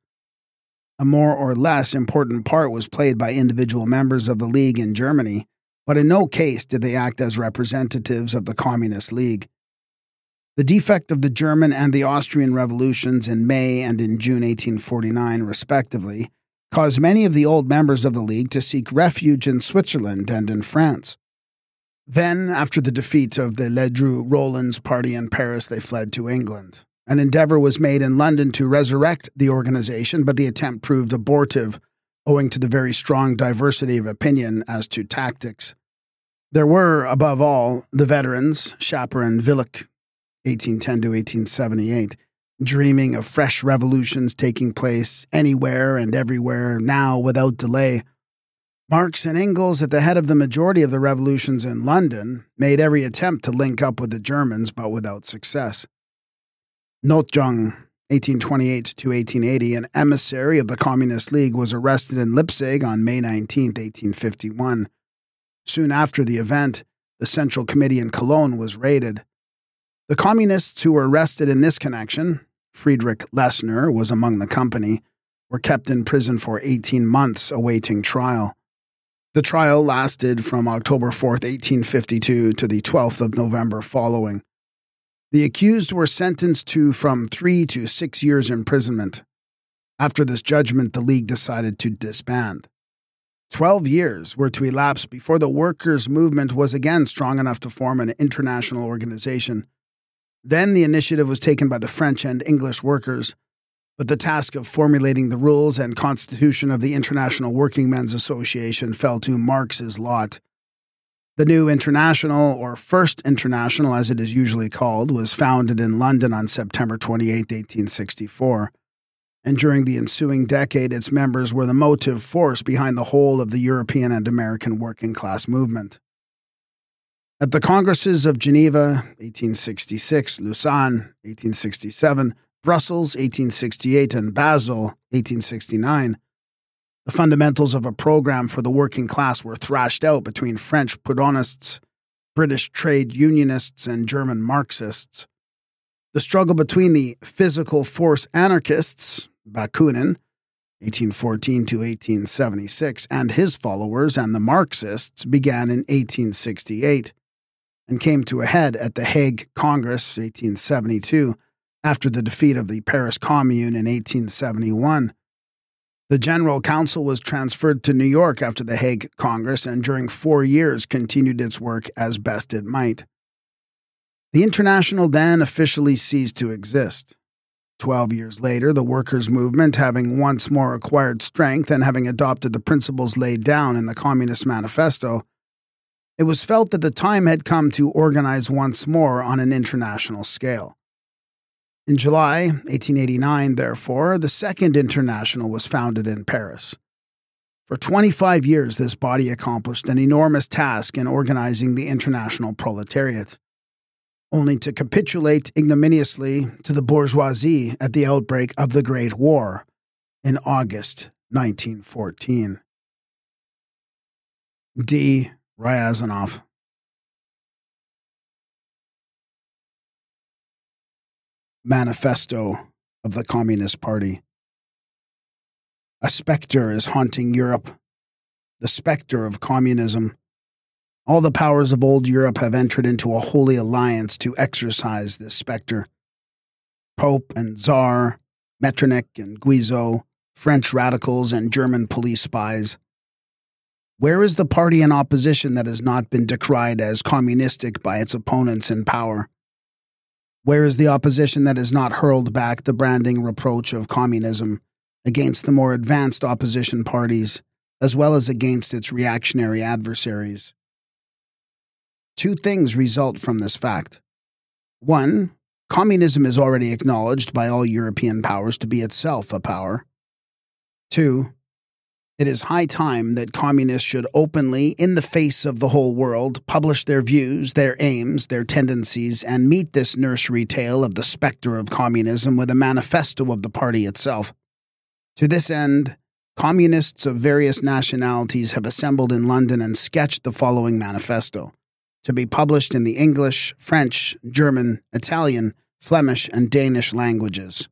A more or less important part was played by individual members of the League in Germany, but in no case did they act as representatives of the Communist League. The defect of the German and the Austrian revolutions in May and in June 1849, respectively, caused many of the old members of the League to seek refuge in Switzerland and in France. Then, after the defeat of the Ledru-Rollins party in Paris, they fled to England. An endeavor was made in London to resurrect the organization, but the attempt proved abortive, owing to the very strong diversity of opinion as to tactics. There were, above all, the veterans, Schapper and Willich, 1810 to 1878, dreaming of fresh revolutions taking place anywhere and everywhere, now without delay. Marx and Engels, at the head of the majority of the revolutions in London, made every attempt to link up with the Germans, but without success. Notjung, 1828 to 1880, an emissary of the Communist League, was arrested in Leipzig on May 19, 1851. Soon after the event, the Central Committee in Cologne was raided. The communists who were arrested in this connection, Friedrich Lessner was among the company, were kept in prison for 18 months awaiting trial. The trial lasted from October 4, 1852 to the 12th of November following. The accused were sentenced to from 3 to 6 years imprisonment. After this judgment, the League decided to disband. 12 years were to elapse before the workers' movement was again strong enough to form an international organization. Then the initiative was taken by the French and English workers, but the task of formulating the rules and constitution of the International Workingmen's Association fell to Marx's lot. The new International, or First International as it is usually called, was founded in London on September 28, 1864, and during the ensuing decade its members were the motive force behind the whole of the European and American working-class movement. At the Congresses of Geneva, 1866, Lausanne, 1867, Brussels, 1868, and Basel, 1869, the fundamentals of a program for the working class were thrashed out between French Proudhonists, British trade unionists, and German Marxists. The struggle between the physical force anarchists, Bakunin, 1814 to 1876, and his followers and the Marxists began in 1868 and came to a head at the Hague Congress, 1872, after the defeat of the Paris Commune in 1871. The General Council was transferred to New York after the Hague Congress and during 4 years continued its work as best it might. The International then officially ceased to exist. 12 years later, the workers' movement, having once more acquired strength and having adopted the principles laid down in the Communist Manifesto, it was felt that the time had come to organize once more on an international scale. In July 1889, therefore, the Second International was founded in Paris. For 25 years, this body accomplished an enormous task in organizing the international proletariat, only to capitulate ignominiously to the bourgeoisie at the outbreak of the Great War in August 1914. D. Ryazanov. Manifesto of the Communist Party. A specter is haunting Europe, the specter of communism. All the powers of old Europe have entered into a holy alliance to exorcise this specter. Pope and Tsar, Metternich and Guizot, French radicals and German police spies. Where is the party in opposition that has not been decried as communistic by its opponents in power? Where is the opposition that has not hurled back the branding reproach of communism against the more advanced opposition parties, as well as against its reactionary adversaries? Two things result from this fact. One, communism is already acknowledged by all European powers to be itself a power. Two, it is high time that communists should openly, in the face of the whole world, publish their views, their aims, their tendencies, and meet this nursery tale of the specter of communism with a manifesto of the party itself. To this end, communists of various nationalities have assembled in London and sketched the following manifesto, to be published in the English, French, German, Italian, Flemish, and Danish languages.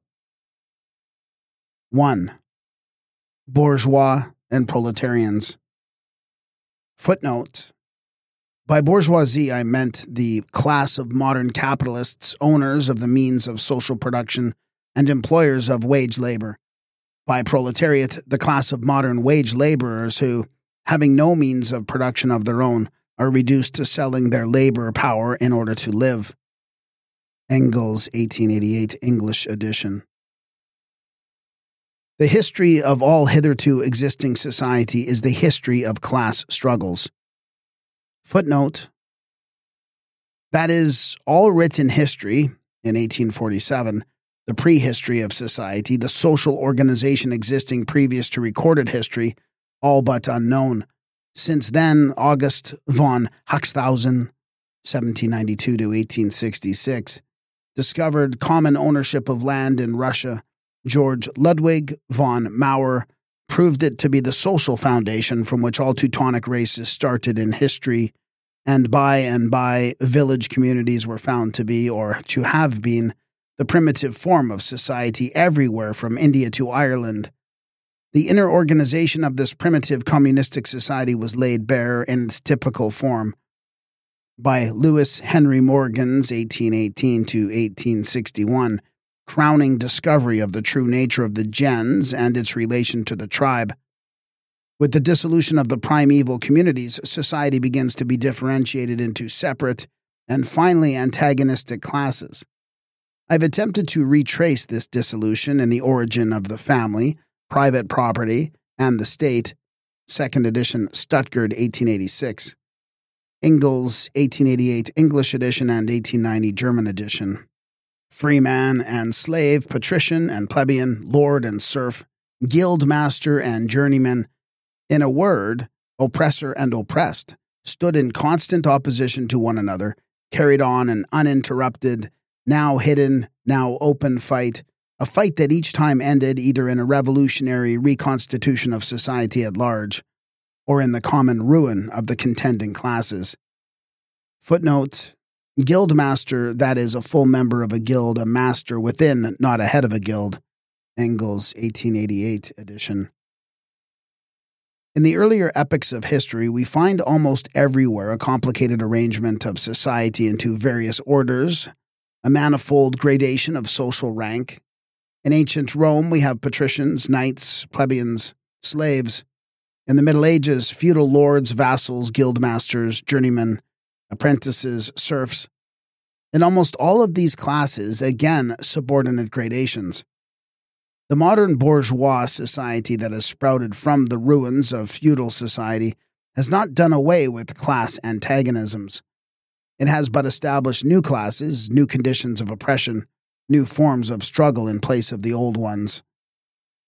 1. Bourgeois and proletarians. Footnote. By bourgeoisie, I meant the class of modern capitalists, owners of the means of social production and employers of wage labor. By proletariat, the class of modern wage laborers who, having no means of production of their own, are reduced to selling their labor power in order to live. Engels, 1888, English edition. The history of all hitherto existing society is the history of class struggles. Footnote. That is, all written history, in 1847, the prehistory of society, the social organization existing previous to recorded history, all but unknown. Since then, August von Haxthausen, 1792 to 1866, discovered common ownership of land in Russia. George Ludwig von Maurer proved it to be the social foundation from which all Teutonic races started in history, and by village communities were found to be, or to have been, the primitive form of society everywhere from India to Ireland. The inner organization of this primitive communistic society was laid bare in its typical form by Lewis Henry Morgan's 1818 to 1861 crowning discovery of the true nature of the gens and its relation to the tribe. With the dissolution of the primeval communities, society begins to be differentiated into separate and finally antagonistic classes. I've attempted to retrace this dissolution in The Origin of the Family, Private Property, and the State, 2nd edition, Stuttgart, 1886. Engels, 1888, English edition, and 1890, German edition. Freeman and slave, patrician and plebeian, lord and serf, guild master and journeyman, in a word, oppressor and oppressed, stood in constant opposition to one another, carried on an uninterrupted, now hidden, now open fight, a fight that each time ended either in a revolutionary reconstitution of society at large, or in the common ruin of the contending classes. Footnote. Guildmaster, that is, a full member of a guild, a master within, not a head of a guild. Engels, 1888 edition. In the earlier epochs of history, we find almost everywhere a complicated arrangement of society into various orders, a manifold gradation of social rank. In ancient Rome, we have patricians, knights, plebeians, slaves. In the Middle Ages, feudal lords, vassals, guildmasters, journeymen, apprentices, serfs. In almost all of these classes, again, subordinate gradations. The modern bourgeois society that has sprouted from the ruins of feudal society has not done away with class antagonisms. It has but established new classes, new conditions of oppression, new forms of struggle in place of the old ones.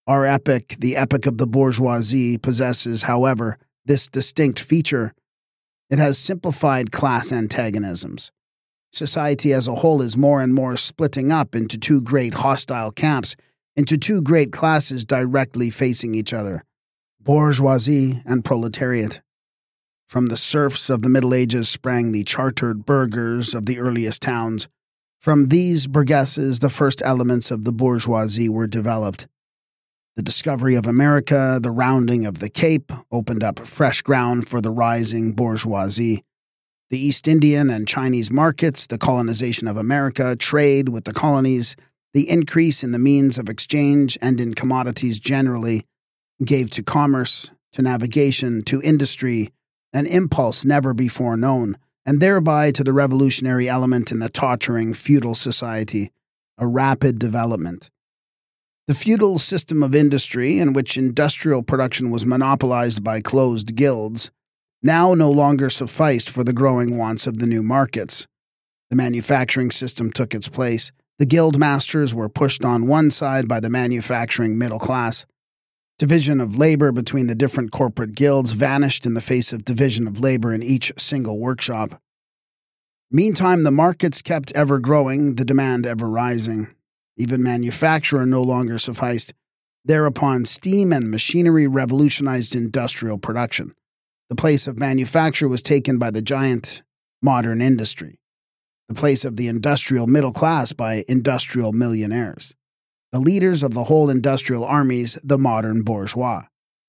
Our epic, the epic of the bourgeoisie, possesses, however, this distinct feature. It has simplified class antagonisms. Society as a whole is more and more splitting up into two great hostile camps, into two great classes directly facing each other, bourgeoisie and proletariat. From the serfs of the Middle Ages sprang the chartered burghers of the earliest towns. From these burgesses, the first elements of the bourgeoisie were developed. The discovery of America, the rounding of the Cape, opened up fresh ground for the rising bourgeoisie. The East Indian and Chinese markets, the colonization of America, trade with the colonies, the increase in the means of exchange and in commodities generally, gave to commerce, to navigation, to industry, an impulse never before known, and thereby to the revolutionary element in the tottering feudal society, a rapid development. The feudal system of industry, in which industrial production was monopolized by closed guilds, now no longer sufficed for the growing wants of the new markets. The manufacturing system took its place. The guild masters were pushed on one side by the manufacturing middle class. Division of labor between the different corporate guilds vanished in the face of division of labor in each single workshop. Meantime, the markets kept ever growing, the demand ever rising. Even manufacture no longer sufficed. Thereupon, steam and machinery revolutionized industrial production. The place of manufacture was taken by the giant modern industry. The place of the industrial middle class by industrial millionaires. The leaders of the whole industrial armies, the modern bourgeois.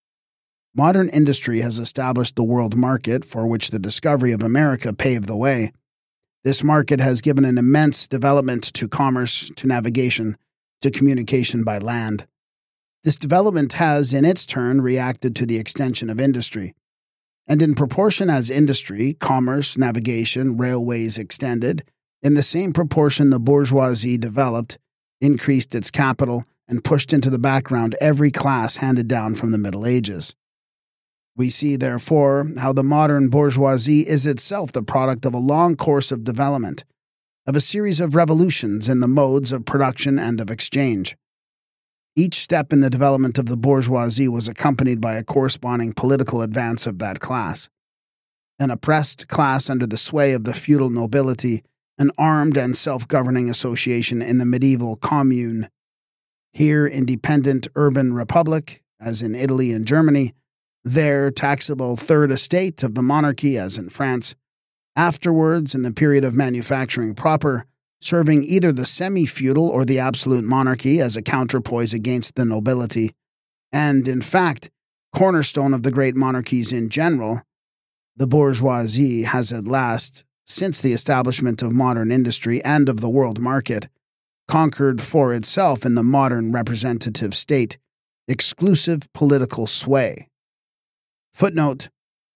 Modern industry has established the world market for which the discovery of America paved the way. This market has given an immense development to commerce, to navigation, to communication by land. This development has, in its turn, reacted to the extension of industry. And in proportion as industry, commerce, navigation, railways extended, in the same proportion the bourgeoisie developed, increased its capital, and pushed into the background every class handed down from the Middle Ages. We see, therefore, how the modern bourgeoisie is itself the product of a long course of development, of a series of revolutions in the modes of production and of exchange. Each step in the development of the bourgeoisie was accompanied by a corresponding political advance of that class. An oppressed class under the sway of the feudal nobility, an armed and self-governing association in the medieval commune. Here, independent urban republic, as in Italy and Germany. There, taxable third estate of the monarchy, as in France. Afterwards, in the period of manufacturing proper, serving either the semi-feudal or the absolute monarchy as a counterpoise against the nobility, and, in fact, cornerstone of the great monarchies in general, the bourgeoisie has at last, since the establishment of modern industry and of the world market, conquered for itself in the modern representative state exclusive political sway. Footnote: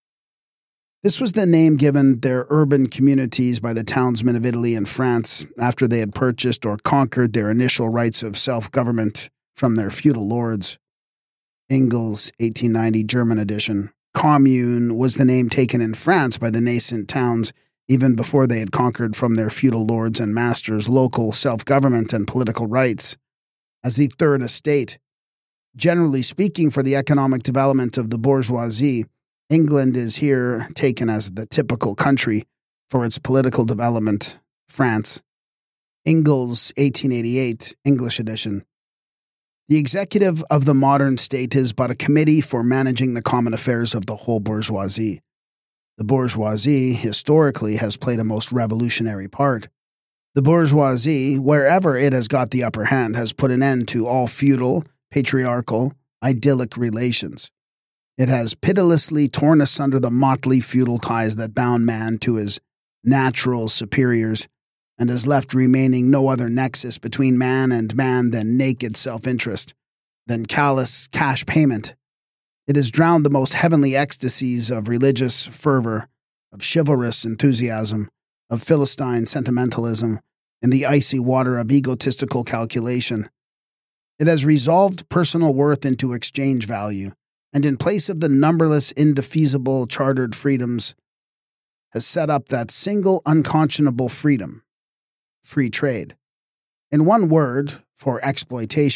this was the name given their urban communities by the townsmen of Italy and France after they had purchased or conquered their initial rights of self-government from their feudal lords. Engels, 1890, German edition. Commune was the name taken in France by the nascent towns even before they had conquered from their feudal lords and masters local self-government and political rights. As the third estate, generally speaking, for the economic development of the bourgeoisie, England is here taken as the typical country. For its political development, France. Engels, 1888, English edition. The executive of the modern state is but a committee for managing the common affairs of the whole bourgeoisie. The bourgeoisie, historically, has played a most revolutionary part. The bourgeoisie, wherever it has got the upper hand, has put an end to all feudal, patriarchal, idyllic relations. It has pitilessly torn asunder the motley feudal ties that bound man to his natural superiors, and has left remaining no other nexus between man and man than naked self-interest, than callous cash payment. It has drowned the most heavenly ecstasies of religious fervor, of chivalrous enthusiasm, of Philistine sentimentalism, in the icy water of egotistical calculation. It has resolved personal worth into exchange value, and in place of the numberless indefeasible chartered freedoms, has set up that single unconscionable freedom, free trade. In one word, for exploitation,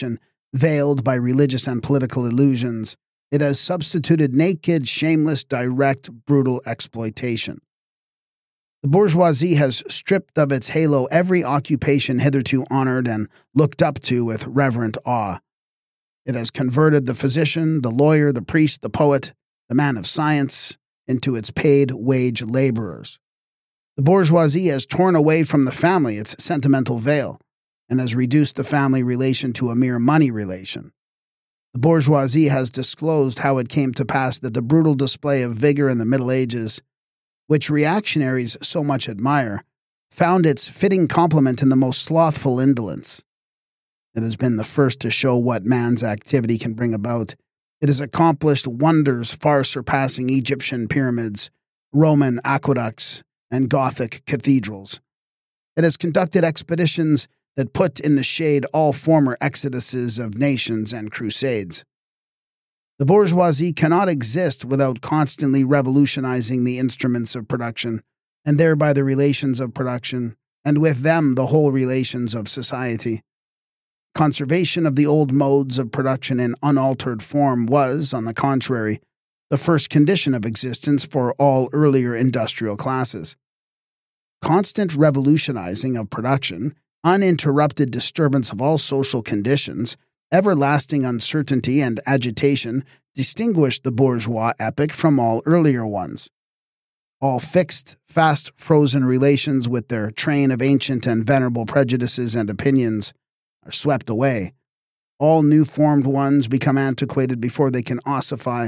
Veiled by religious and political illusions, it has substituted naked, shameless, direct, brutal exploitation. The bourgeoisie has stripped of its halo every occupation hitherto honored and looked up to with reverent awe. It has converted the physician, the lawyer, the priest, the poet, the man of science into its paid wage laborers. The bourgeoisie has torn away from the family its sentimental veil and has reduced the family relation to a mere money relation. The bourgeoisie has disclosed how it came to pass that the brutal display of vigor in the Middle Ages, which reactionaries so much admire, found its fitting complement in the most slothful indolence. It has been the first to show what man's activity can bring about. It has accomplished wonders far surpassing Egyptian pyramids, Roman aqueducts, and Gothic cathedrals. It has conducted expeditions that put in the shade all former exoduses of nations and crusades. The bourgeoisie cannot exist without constantly revolutionizing the instruments of production, and thereby the relations of production, and with them the whole relations of society. Conservation of the old modes of production in unaltered form was, on the contrary, the first condition of existence for all earlier industrial classes. Constant revolutionizing of production, uninterrupted disturbance of all social conditions, everlasting uncertainty and agitation distinguished the bourgeois epoch from all earlier ones. All fixed, fast-frozen relations with their train of ancient and venerable prejudices and opinions are swept away. All new-formed ones become antiquated before they can ossify.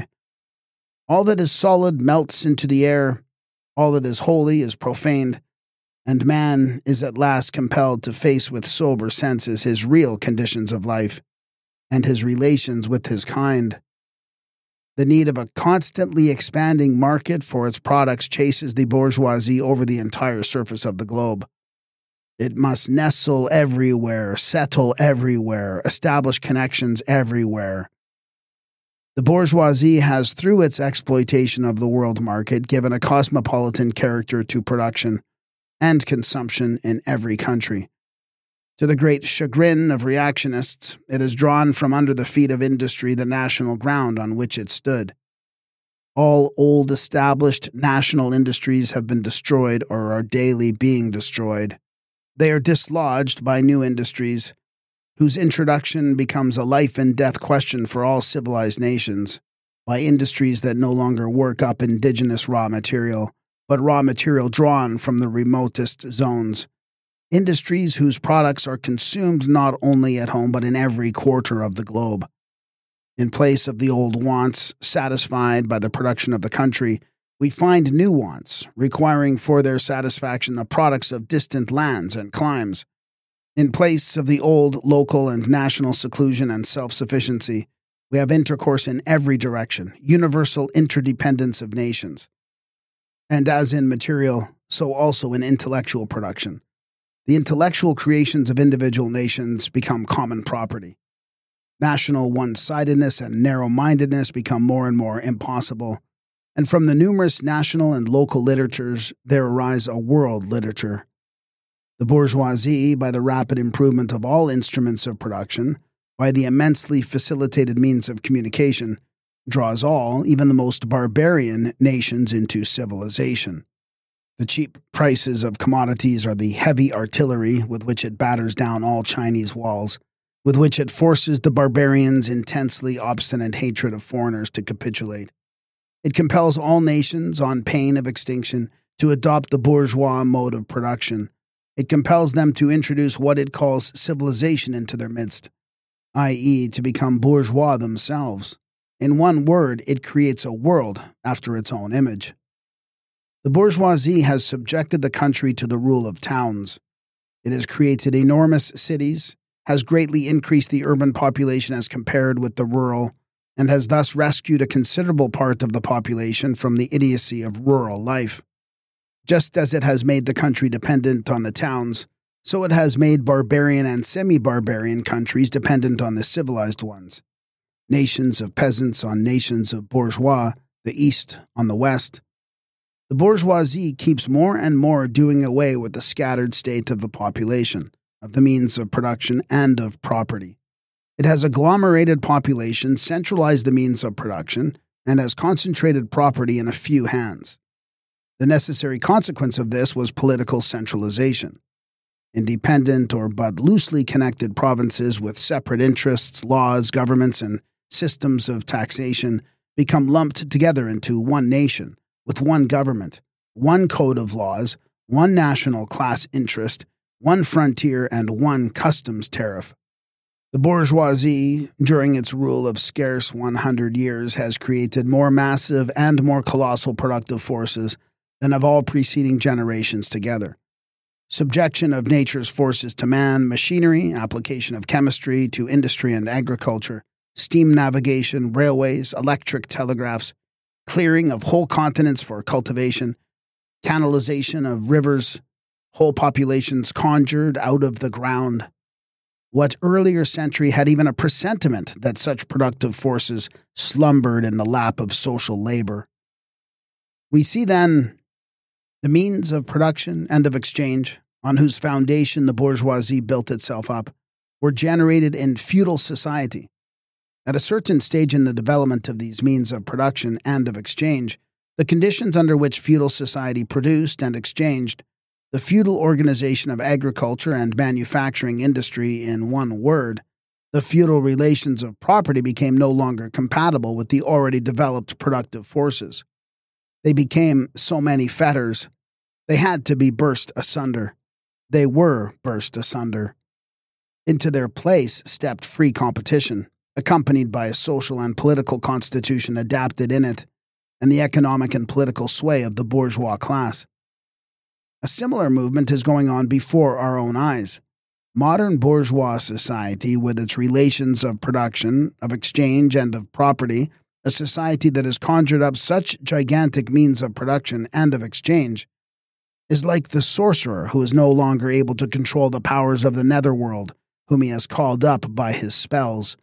All that is solid melts into the air, all that is holy is profaned, and man is at last compelled to face with sober senses his real conditions of life and his relations with his kind. The need of a constantly expanding market for its products chases the bourgeoisie over the entire surface of the globe. It must nestle everywhere, settle everywhere, establish connections everywhere. The bourgeoisie has, through its exploitation of the world market, given a cosmopolitan character to production and consumption in every country. To the great chagrin of reactionists, it has drawn from under the feet of industry the national ground on which it stood. All old established national industries have been destroyed or are daily being destroyed. They are dislodged by new industries, whose introduction becomes a life and death question for all civilized nations, by industries that no longer work up indigenous raw material, but raw material drawn from the remotest zones. Industries whose products are consumed not only at home but in every quarter of the globe. In place of the old wants satisfied by the production of the country, we find new wants, requiring for their satisfaction the products of distant lands and climes. In place of the old local and national seclusion and self-sufficiency, we have intercourse in every direction, universal interdependence of nations. And as in material, so also in intellectual production. The intellectual creations of individual nations become common property. National one-sidedness and narrow-mindedness become more and more impossible, and from the numerous national and local literatures there arise a world literature. The bourgeoisie, by the rapid improvement of all instruments of production, by the immensely facilitated means of communication, draws all, even the most barbarian, nations into civilization. The cheap prices of commodities are the heavy artillery with which it batters down all Chinese walls, with which it forces the barbarians' intensely obstinate hatred of foreigners to capitulate. It compels all nations, on pain of extinction, to adopt the bourgeois mode of production. It compels them to introduce what it calls civilization into their midst, i.e., to become bourgeois themselves. In one word, it creates a world after its own image. The bourgeoisie has subjected the country to the rule of towns. It has created enormous cities, has greatly increased the urban population as compared with the rural, and has thus rescued a considerable part of the population from the idiocy of rural life. Just as it has made the country dependent on the towns, so it has made barbarian and semi-barbarian countries dependent on the civilized ones. Nations of peasants on nations of bourgeois, the East on the West. The bourgeoisie keeps more and more doing away with the scattered state of the population, of the means of production, and of property. It has agglomerated population, centralized the means of production, and has concentrated property in a few hands. The necessary consequence of this was political centralization. Independent or but loosely connected provinces with separate interests, laws, governments, and systems of taxation become lumped together into one nation, with one government, one code of laws, one national class interest, one frontier, and one customs tariff. The bourgeoisie, during its rule of scarce 100 years, has created more massive and more colossal productive forces than of all preceding generations together. Subjection of nature's forces to man, machinery, application of chemistry to industry and agriculture, steam navigation, railways, electric telegraphs, clearing of whole continents for cultivation, canalization of rivers, whole populations conjured out of the ground. What earlier century had even a presentiment that such productive forces slumbered in the lap of social labor? We see then the means of production and of exchange, on whose foundation the bourgeoisie built itself up, were generated in feudal society. At a certain stage in the development of these means of production and of exchange, the conditions under which feudal society produced and exchanged, the feudal organization of agriculture and manufacturing industry, in one word, the feudal relations of property became no longer compatible with the already developed productive forces. They became so many fetters. They had to be burst asunder. They were burst asunder. Into their place stepped free competition, accompanied by a social and political constitution adapted in it, and the economic and political sway of the bourgeois class. A similar movement is going on before our own eyes. Modern bourgeois society, with its relations of production, of exchange, and of property, a society that has conjured up such gigantic means of production and of exchange, is like the sorcerer who is no longer able to control the powers of the netherworld, whom he has called up by his spells.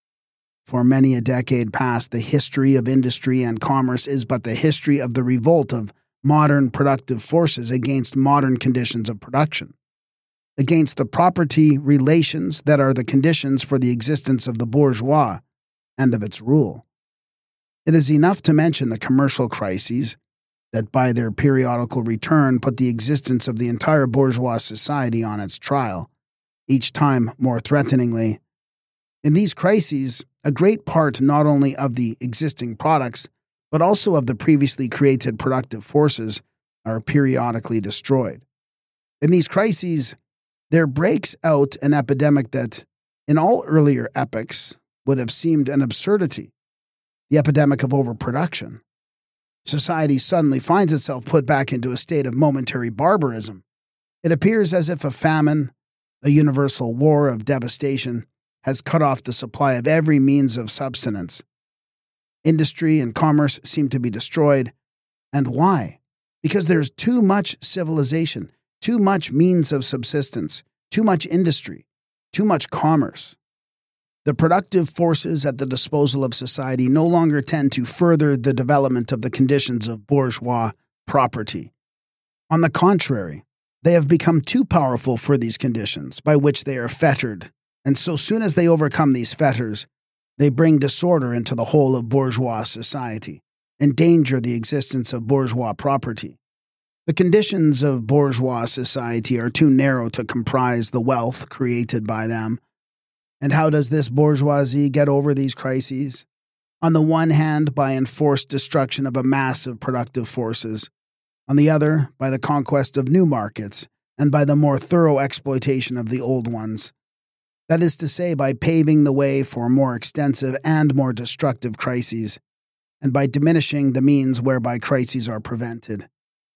For many a decade past, the history of industry and commerce is but the history of the revolt of modern productive forces against modern conditions of production, against the property relations that are the conditions for the existence of the bourgeois and of its rule. It is enough to mention the commercial crises that by their periodical return put the existence of the entire bourgeois society on its trial, each time more threateningly. In these crises, a great part not only of the existing products, but also of the previously created productive forces are periodically destroyed. In these crises, there breaks out an epidemic that, in all earlier epochs, would have seemed an absurdity, the epidemic of overproduction. Society suddenly finds itself put back into a state of momentary barbarism. It appears as if a famine, a universal war of devastation, has cut off the supply of every means of subsistence. Industry and commerce seem to be destroyed. And why? Because there's too much civilization, too much means of subsistence, too much industry, too much commerce. The productive forces at the disposal of society no longer tend to further the development of the conditions of bourgeois property. On the contrary, they have become too powerful for these conditions by which they are fettered, and so soon as they overcome these fetters, they bring disorder into the whole of bourgeois society, endanger the existence of bourgeois property. The conditions of bourgeois society are too narrow to comprise the wealth created by them. And how does this bourgeoisie get over these crises? On the one hand, by enforced destruction of a mass of productive forces. On the other, by the conquest of new markets, and by the more thorough exploitation of the old ones. That is to say, by paving the way for more extensive and more destructive crises, and by diminishing the means whereby crises are prevented.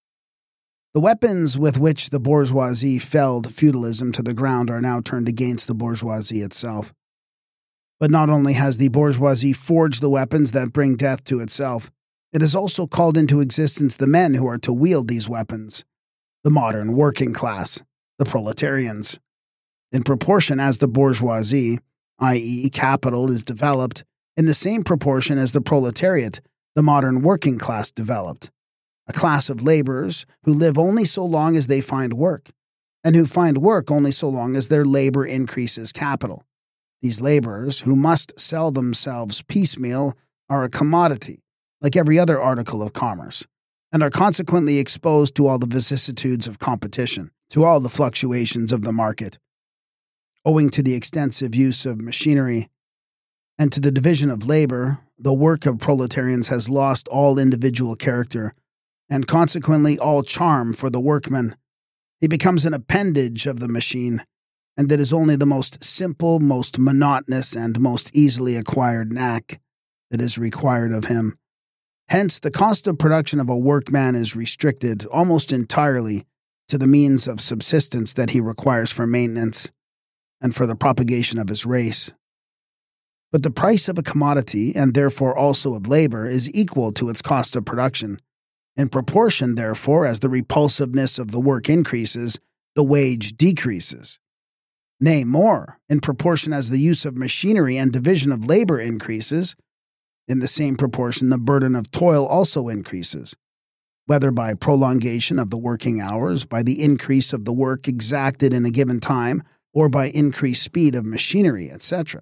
The weapons with which the bourgeoisie felled feudalism to the ground are now turned against the bourgeoisie itself. But not only has the bourgeoisie forged the weapons that bring death to itself, it has also called into existence the men who are to wield these weapons, the modern working class, the proletarians. In proportion as the bourgeoisie, i.e., capital, is developed, in the same proportion as the proletariat, the modern working class developed. A class of laborers who live only so long as they find work, and who find work only so long as their labor increases capital. These laborers, who must sell themselves piecemeal, are a commodity, like every other article of commerce, and are consequently exposed to all the vicissitudes of competition, to all the fluctuations of the market. Owing to the extensive use of machinery and to the division of labor, the work of proletarians has lost all individual character and consequently all charm for the workman. He becomes an appendage of the machine, and it is only the most simple, most monotonous, and most easily acquired knack that is required of him. Hence, the cost of production of a workman is restricted almost entirely to the means of subsistence that he requires for maintenance and for the propagation of his race. But the price of a commodity, and therefore also of labor, is equal to its cost of production. In proportion, therefore, as the repulsiveness of the work increases, the wage decreases. Nay, more, in proportion as the use of machinery and division of labor increases, in the same proportion the burden of toil also increases, whether by prolongation of the working hours, by the increase of the work exacted in a given time, or by increased speed of machinery, etc.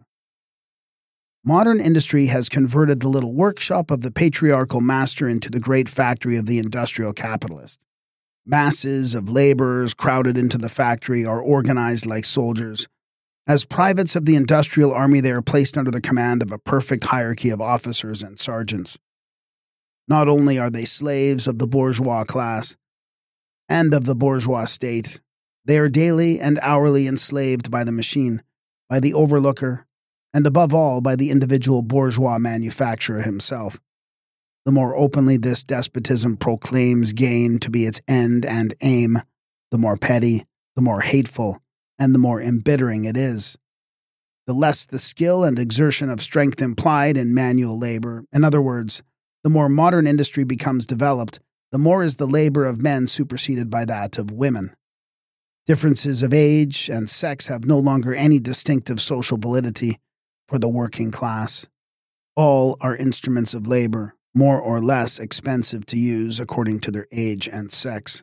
Modern industry has converted the little workshop of the patriarchal master into the great factory of the industrial capitalist. Masses of laborers crowded into the factory are organized like soldiers. As privates of the industrial army, they are placed under the command of a perfect hierarchy of officers and sergeants. Not only are they slaves of the bourgeois class and of the bourgeois state, they are daily and hourly enslaved by the machine, by the overlooker, and above all by the individual bourgeois manufacturer himself. The more openly this despotism proclaims gain to be its end and aim, the more petty, the more hateful, and the more embittering it is. The less the skill and exertion of strength implied in manual labor, in other words, the more modern industry becomes developed, the more is the labor of men superseded by that of women. Differences of age and sex have no longer any distinctive social validity for the working class. All are instruments of labor, more or less expensive to use according to their age and sex.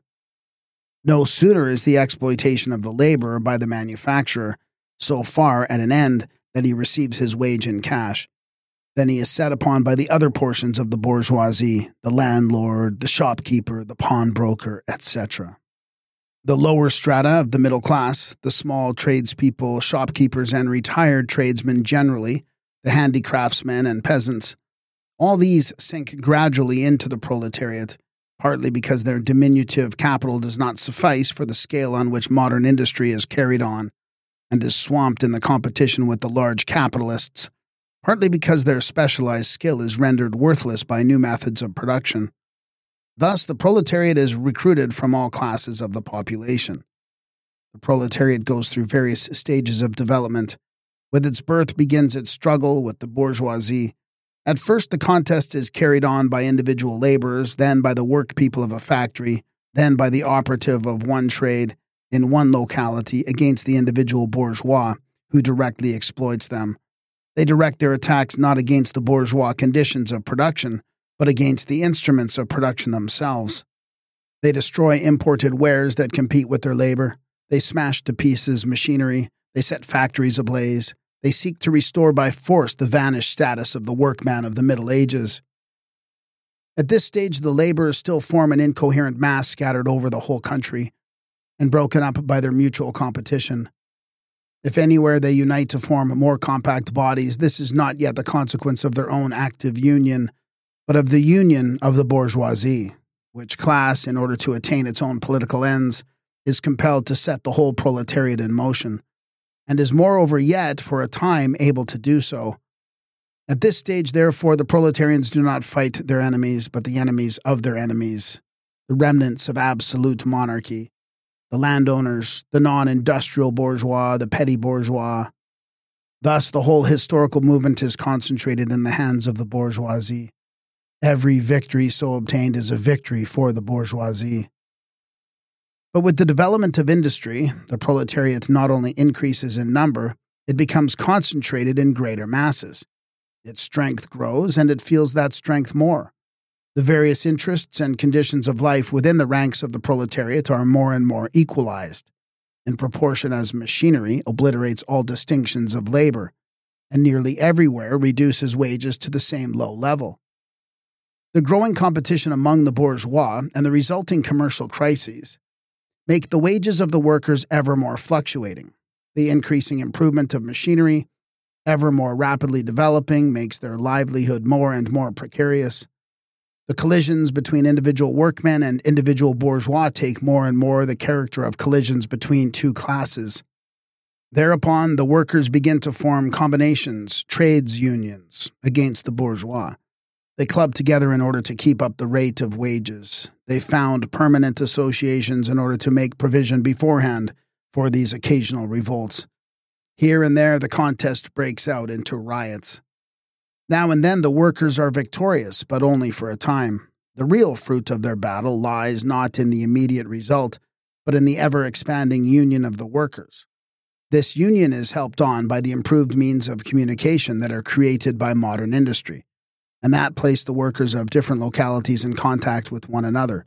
No sooner is the exploitation of the laborer by the manufacturer so far at an end that he receives his wage in cash, than he is set upon by the other portions of the bourgeoisie, the landlord, the shopkeeper, the pawnbroker, etc. The lower strata of the middle class, the small tradespeople, shopkeepers, and retired tradesmen generally, the handicraftsmen and peasants, all these sink gradually into the proletariat, partly because their diminutive capital does not suffice for the scale on which modern industry is carried on and is swamped in the competition with the large capitalists, partly because their specialized skill is rendered worthless by new methods of production. Thus, the proletariat is recruited from all classes of the population. The proletariat goes through various stages of development. With its birth begins its struggle with the bourgeoisie. At first, the contest is carried on by individual laborers, then by the workpeople of a factory, then by the operative of one trade in one locality against the individual bourgeois who directly exploits them. They direct their attacks not against the bourgeois conditions of production, but against the instruments of production themselves. They destroy imported wares that compete with their labor. They smash to pieces machinery. They set factories ablaze. They seek to restore by force the vanished status of the workman of the Middle Ages. At this stage, the laborers still form an incoherent mass scattered over the whole country and broken up by their mutual competition. If anywhere they unite to form more compact bodies, this is not yet the consequence of their own active union, but of the union of the bourgeoisie, which class, in order to attain its own political ends, is compelled to set the whole proletariat in motion, and is moreover yet, for a time, able to do so. At this stage, therefore, the proletarians do not fight their enemies, but the enemies of their enemies, the remnants of absolute monarchy, the landowners, the non-industrial bourgeois, the petty bourgeois. Thus, the whole historical movement is concentrated in the hands of the bourgeoisie. Every victory so obtained is a victory for the bourgeoisie. But with the development of industry, the proletariat not only increases in number, it becomes concentrated in greater masses. Its strength grows, and it feels that strength more. The various interests and conditions of life within the ranks of the proletariat are more and more equalized, in proportion as machinery obliterates all distinctions of labor and nearly everywhere reduces wages to the same low level. The growing competition among the bourgeois and the resulting commercial crises make the wages of the workers ever more fluctuating. The increasing improvement of machinery, ever more rapidly developing, makes their livelihood more and more precarious. The collisions between individual workmen and individual bourgeois take more and more the character of collisions between two classes. Thereupon, the workers begin to form combinations, trades unions, against the bourgeois. They club together in order to keep up the rate of wages. They found permanent associations in order to make provision beforehand for these occasional revolts. Here and there, the contest breaks out into riots. Now and then, the workers are victorious, but only for a time. The real fruit of their battle lies not in the immediate result, but in the ever-expanding union of the workers. This union is helped on by the improved means of communication that are created by modern industry, and that place the workers of different localities in contact with one another.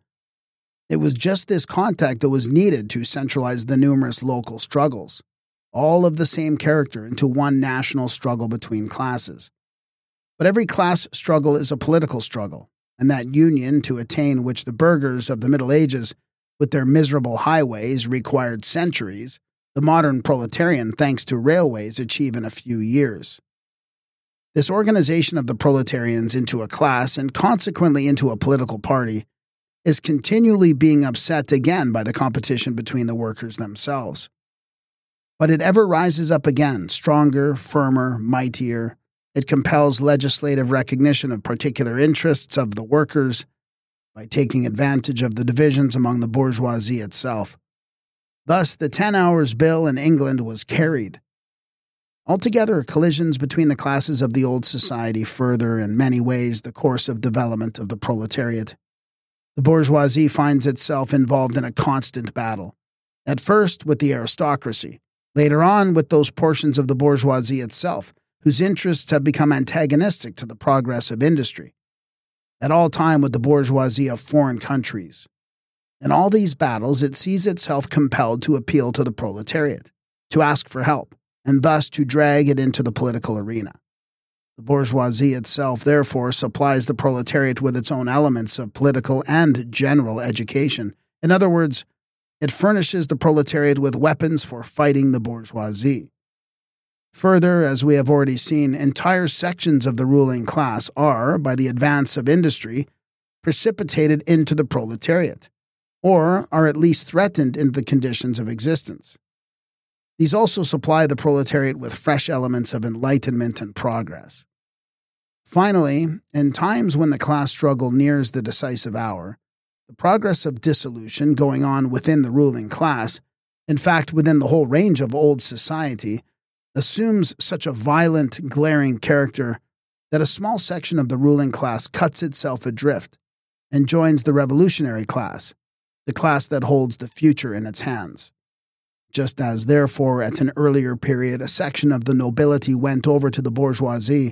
It was just this contact that was needed to centralize the numerous local struggles, all of the same character, into one national struggle between classes. But every class struggle is a political struggle, and that union to attain which the burghers of the Middle Ages, with their miserable highways, required centuries, the modern proletarian, thanks to railways, achieve in a few years. This organization of the proletarians into a class and consequently into a political party is continually being upset again by the competition between the workers themselves. But it ever rises up again, stronger, firmer, mightier. It compels legislative recognition of particular interests of the workers by taking advantage of the divisions among the bourgeoisie itself. Thus, the 10 Hours Bill in England was carried. Altogether, collisions between the classes of the old society further in many ways the course of development of the proletariat. The bourgeoisie finds itself involved in a constant battle, at first with the aristocracy, later on with those portions of the bourgeoisie itself whose interests have become antagonistic to the progress of industry, at all time with the bourgeoisie of foreign countries. In all these battles, it sees itself compelled to appeal to the proletariat, to ask for help, and thus to drag it into the political arena. The bourgeoisie itself, therefore, supplies the proletariat with its own elements of political and general education. In other words, it furnishes the proletariat with weapons for fighting the bourgeoisie. Further, as we have already seen, entire sections of the ruling class are, by the advance of industry, precipitated into the proletariat, or are at least threatened into the conditions of existence. These also supply the proletariat with fresh elements of enlightenment and progress. Finally, in times when the class struggle nears the decisive hour, the progress of dissolution going on within the ruling class, in fact within the whole range of old society, assumes such a violent, glaring character that a small section of the ruling class cuts itself adrift and joins the revolutionary class, the class that holds the future in its hands. Just as, therefore, at an earlier period a section of the nobility went over to the bourgeoisie,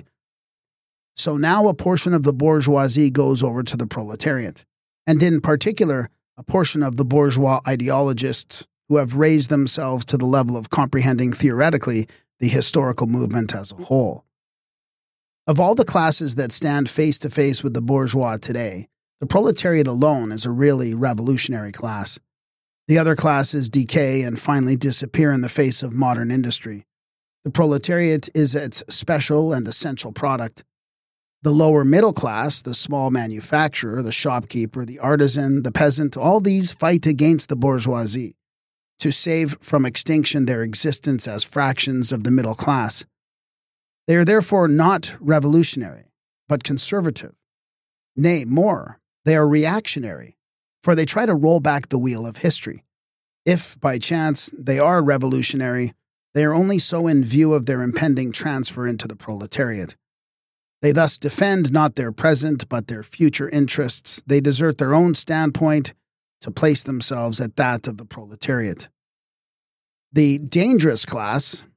so now a portion of the bourgeoisie goes over to the proletariat, and in particular, a portion of the bourgeois ideologists who have raised themselves to the level of comprehending theoretically the historical movement as a whole. Of all the classes that stand face to face with the bourgeois today, the proletariat alone is a really revolutionary class. The other classes decay and finally disappear in the face of modern industry. The proletariat is its special and essential product. The lower middle class, the small manufacturer, the shopkeeper, the artisan, the peasant, all these fight against the bourgeoisie to save from extinction their existence as fractions of the middle class. They are therefore not revolutionary, but conservative. Nay, more, they are reactionary, for they try to roll back the wheel of history. If, by chance, they are revolutionary, they are only so in view of their impending transfer into the proletariat. They thus defend not their present, but their future interests. They desert their own standpoint to place themselves at that of the proletariat. The dangerous class,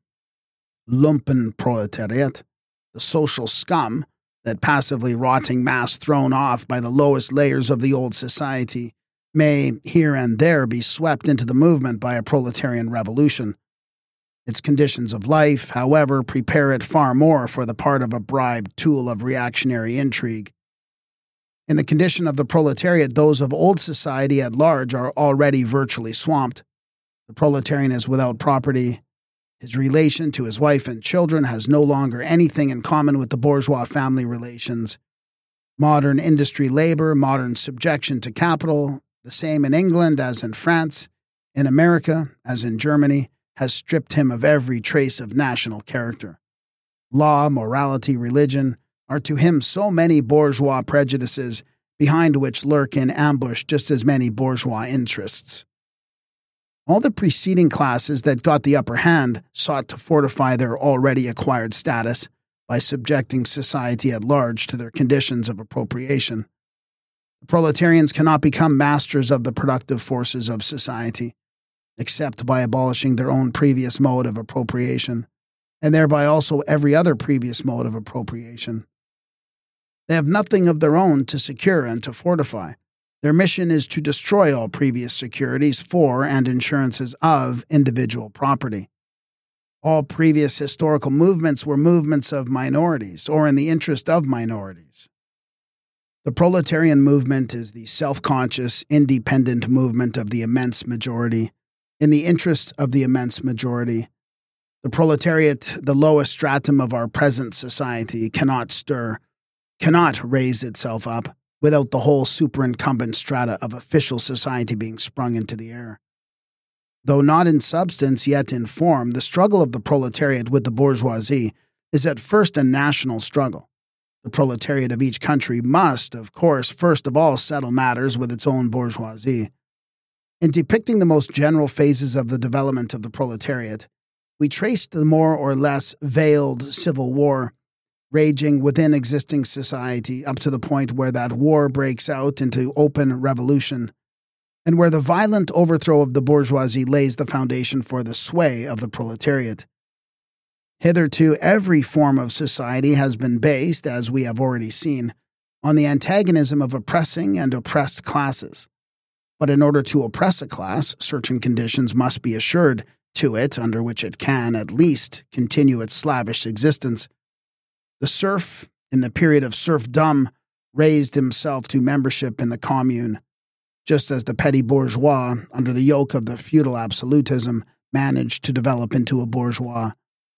Lumpenproletariat, the social scum, that passively rotting mass thrown off by the lowest layers of the old society, may here and there be swept into the movement by a proletarian revolution. Its conditions of life, however, prepare it far more for the part of a bribed tool of reactionary intrigue. In the condition of the proletariat, those of old society at large are already virtually swamped. The proletarian is without property. His relation to his wife and children has no longer anything in common with the bourgeois family relations. Modern industry labor, modern subjection to capital, the same in England as in France, in America as in Germany, has stripped him of every trace of national character. Law, morality, religion are to him so many bourgeois prejudices, behind which lurk in ambush just as many bourgeois interests. All the preceding classes that got the upper hand sought to fortify their already acquired status by subjecting society at large to their conditions of appropriation. The proletarians cannot become masters of the productive forces of society, except by abolishing their own previous mode of appropriation, and thereby also every other previous mode of appropriation. They have nothing of their own to secure and to fortify. Their mission is to destroy all previous securities for and insurances of individual property. All previous historical movements were movements of minorities, or in the interest of minorities. The proletarian movement is the self-conscious, independent movement of the immense majority, in the interest of the immense majority. The proletariat, the lowest stratum of our present society, cannot stir, cannot raise itself up without the whole superincumbent strata of official society being sprung into the air. Though not in substance, yet in form, the struggle of the proletariat with the bourgeoisie is at first a national struggle. The proletariat of each country must, of course, first of all settle matters with its own bourgeoisie. In depicting the most general phases of the development of the proletariat, we trace the more or less veiled civil war raging within existing society up to the point where that war breaks out into open revolution, and where the violent overthrow of the bourgeoisie lays the foundation for the sway of the proletariat. Hitherto, every form of society has been based, as we have already seen, on the antagonism of oppressing and oppressed classes. But in order to oppress a class, certain conditions must be assured to it under which it can, at least, continue its slavish existence. The serf, in the period of serfdom, raised himself to membership in the commune, just as the petty bourgeois, under the yoke of the feudal absolutism, managed to develop into a bourgeois.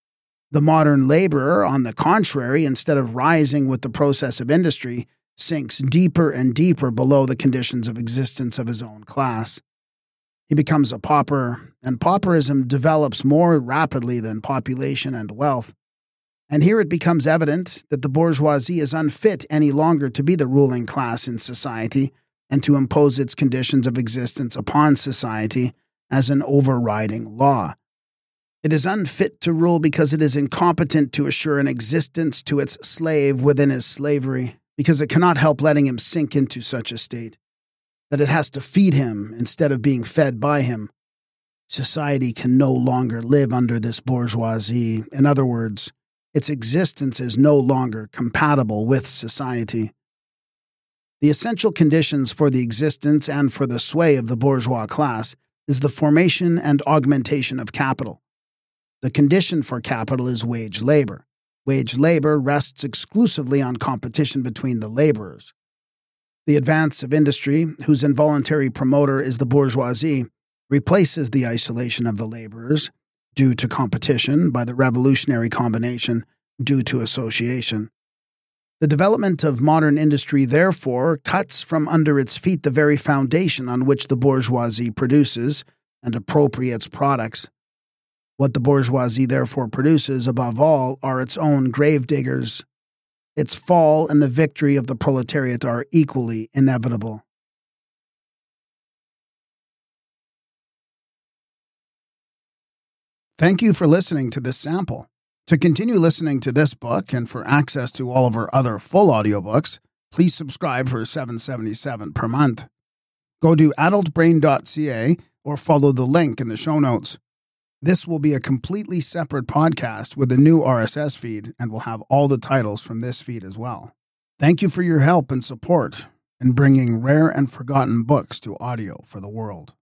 The modern laborer, on the contrary, instead of rising with the process of industry, sinks deeper and deeper below the conditions of existence of his own class. He becomes a pauper, and pauperism develops more rapidly than population and wealth. And here it becomes evident that the bourgeoisie is unfit any longer to be the ruling class in society and to impose its conditions of existence upon society as an overriding law. It is unfit to rule because it is incompetent to assure an existence to its slave within his slavery, because it cannot help letting him sink into such a state, that it has to feed him instead of being fed by him. Society can no longer live under this bourgeoisie. In other words, its existence is no longer compatible with society. The essential conditions for the existence and for the sway of the bourgeois class is the formation and augmentation of capital. The condition for capital is wage labor. Wage labor rests exclusively on competition between the laborers. The advance of industry, whose involuntary promoter is the bourgeoisie, replaces the isolation of the laborers, due to competition, by the revolutionary combination, due to association. The development of modern industry, therefore, cuts from under its feet the very foundation on which the bourgeoisie produces and appropriates products. What the bourgeoisie therefore produces, above all, are its own gravediggers. Its fall and the victory of the proletariat are equally inevitable. Thank you for listening to this sample. To continue listening to this book and for access to all of our other full audiobooks, please subscribe for $7.77 per month. Go to adultbrain.ca or follow the link in the show notes. This will be a completely separate podcast with a new RSS feed and will have all the titles from this feed as well. Thank you for your help and support in bringing rare and forgotten books to audio for the world.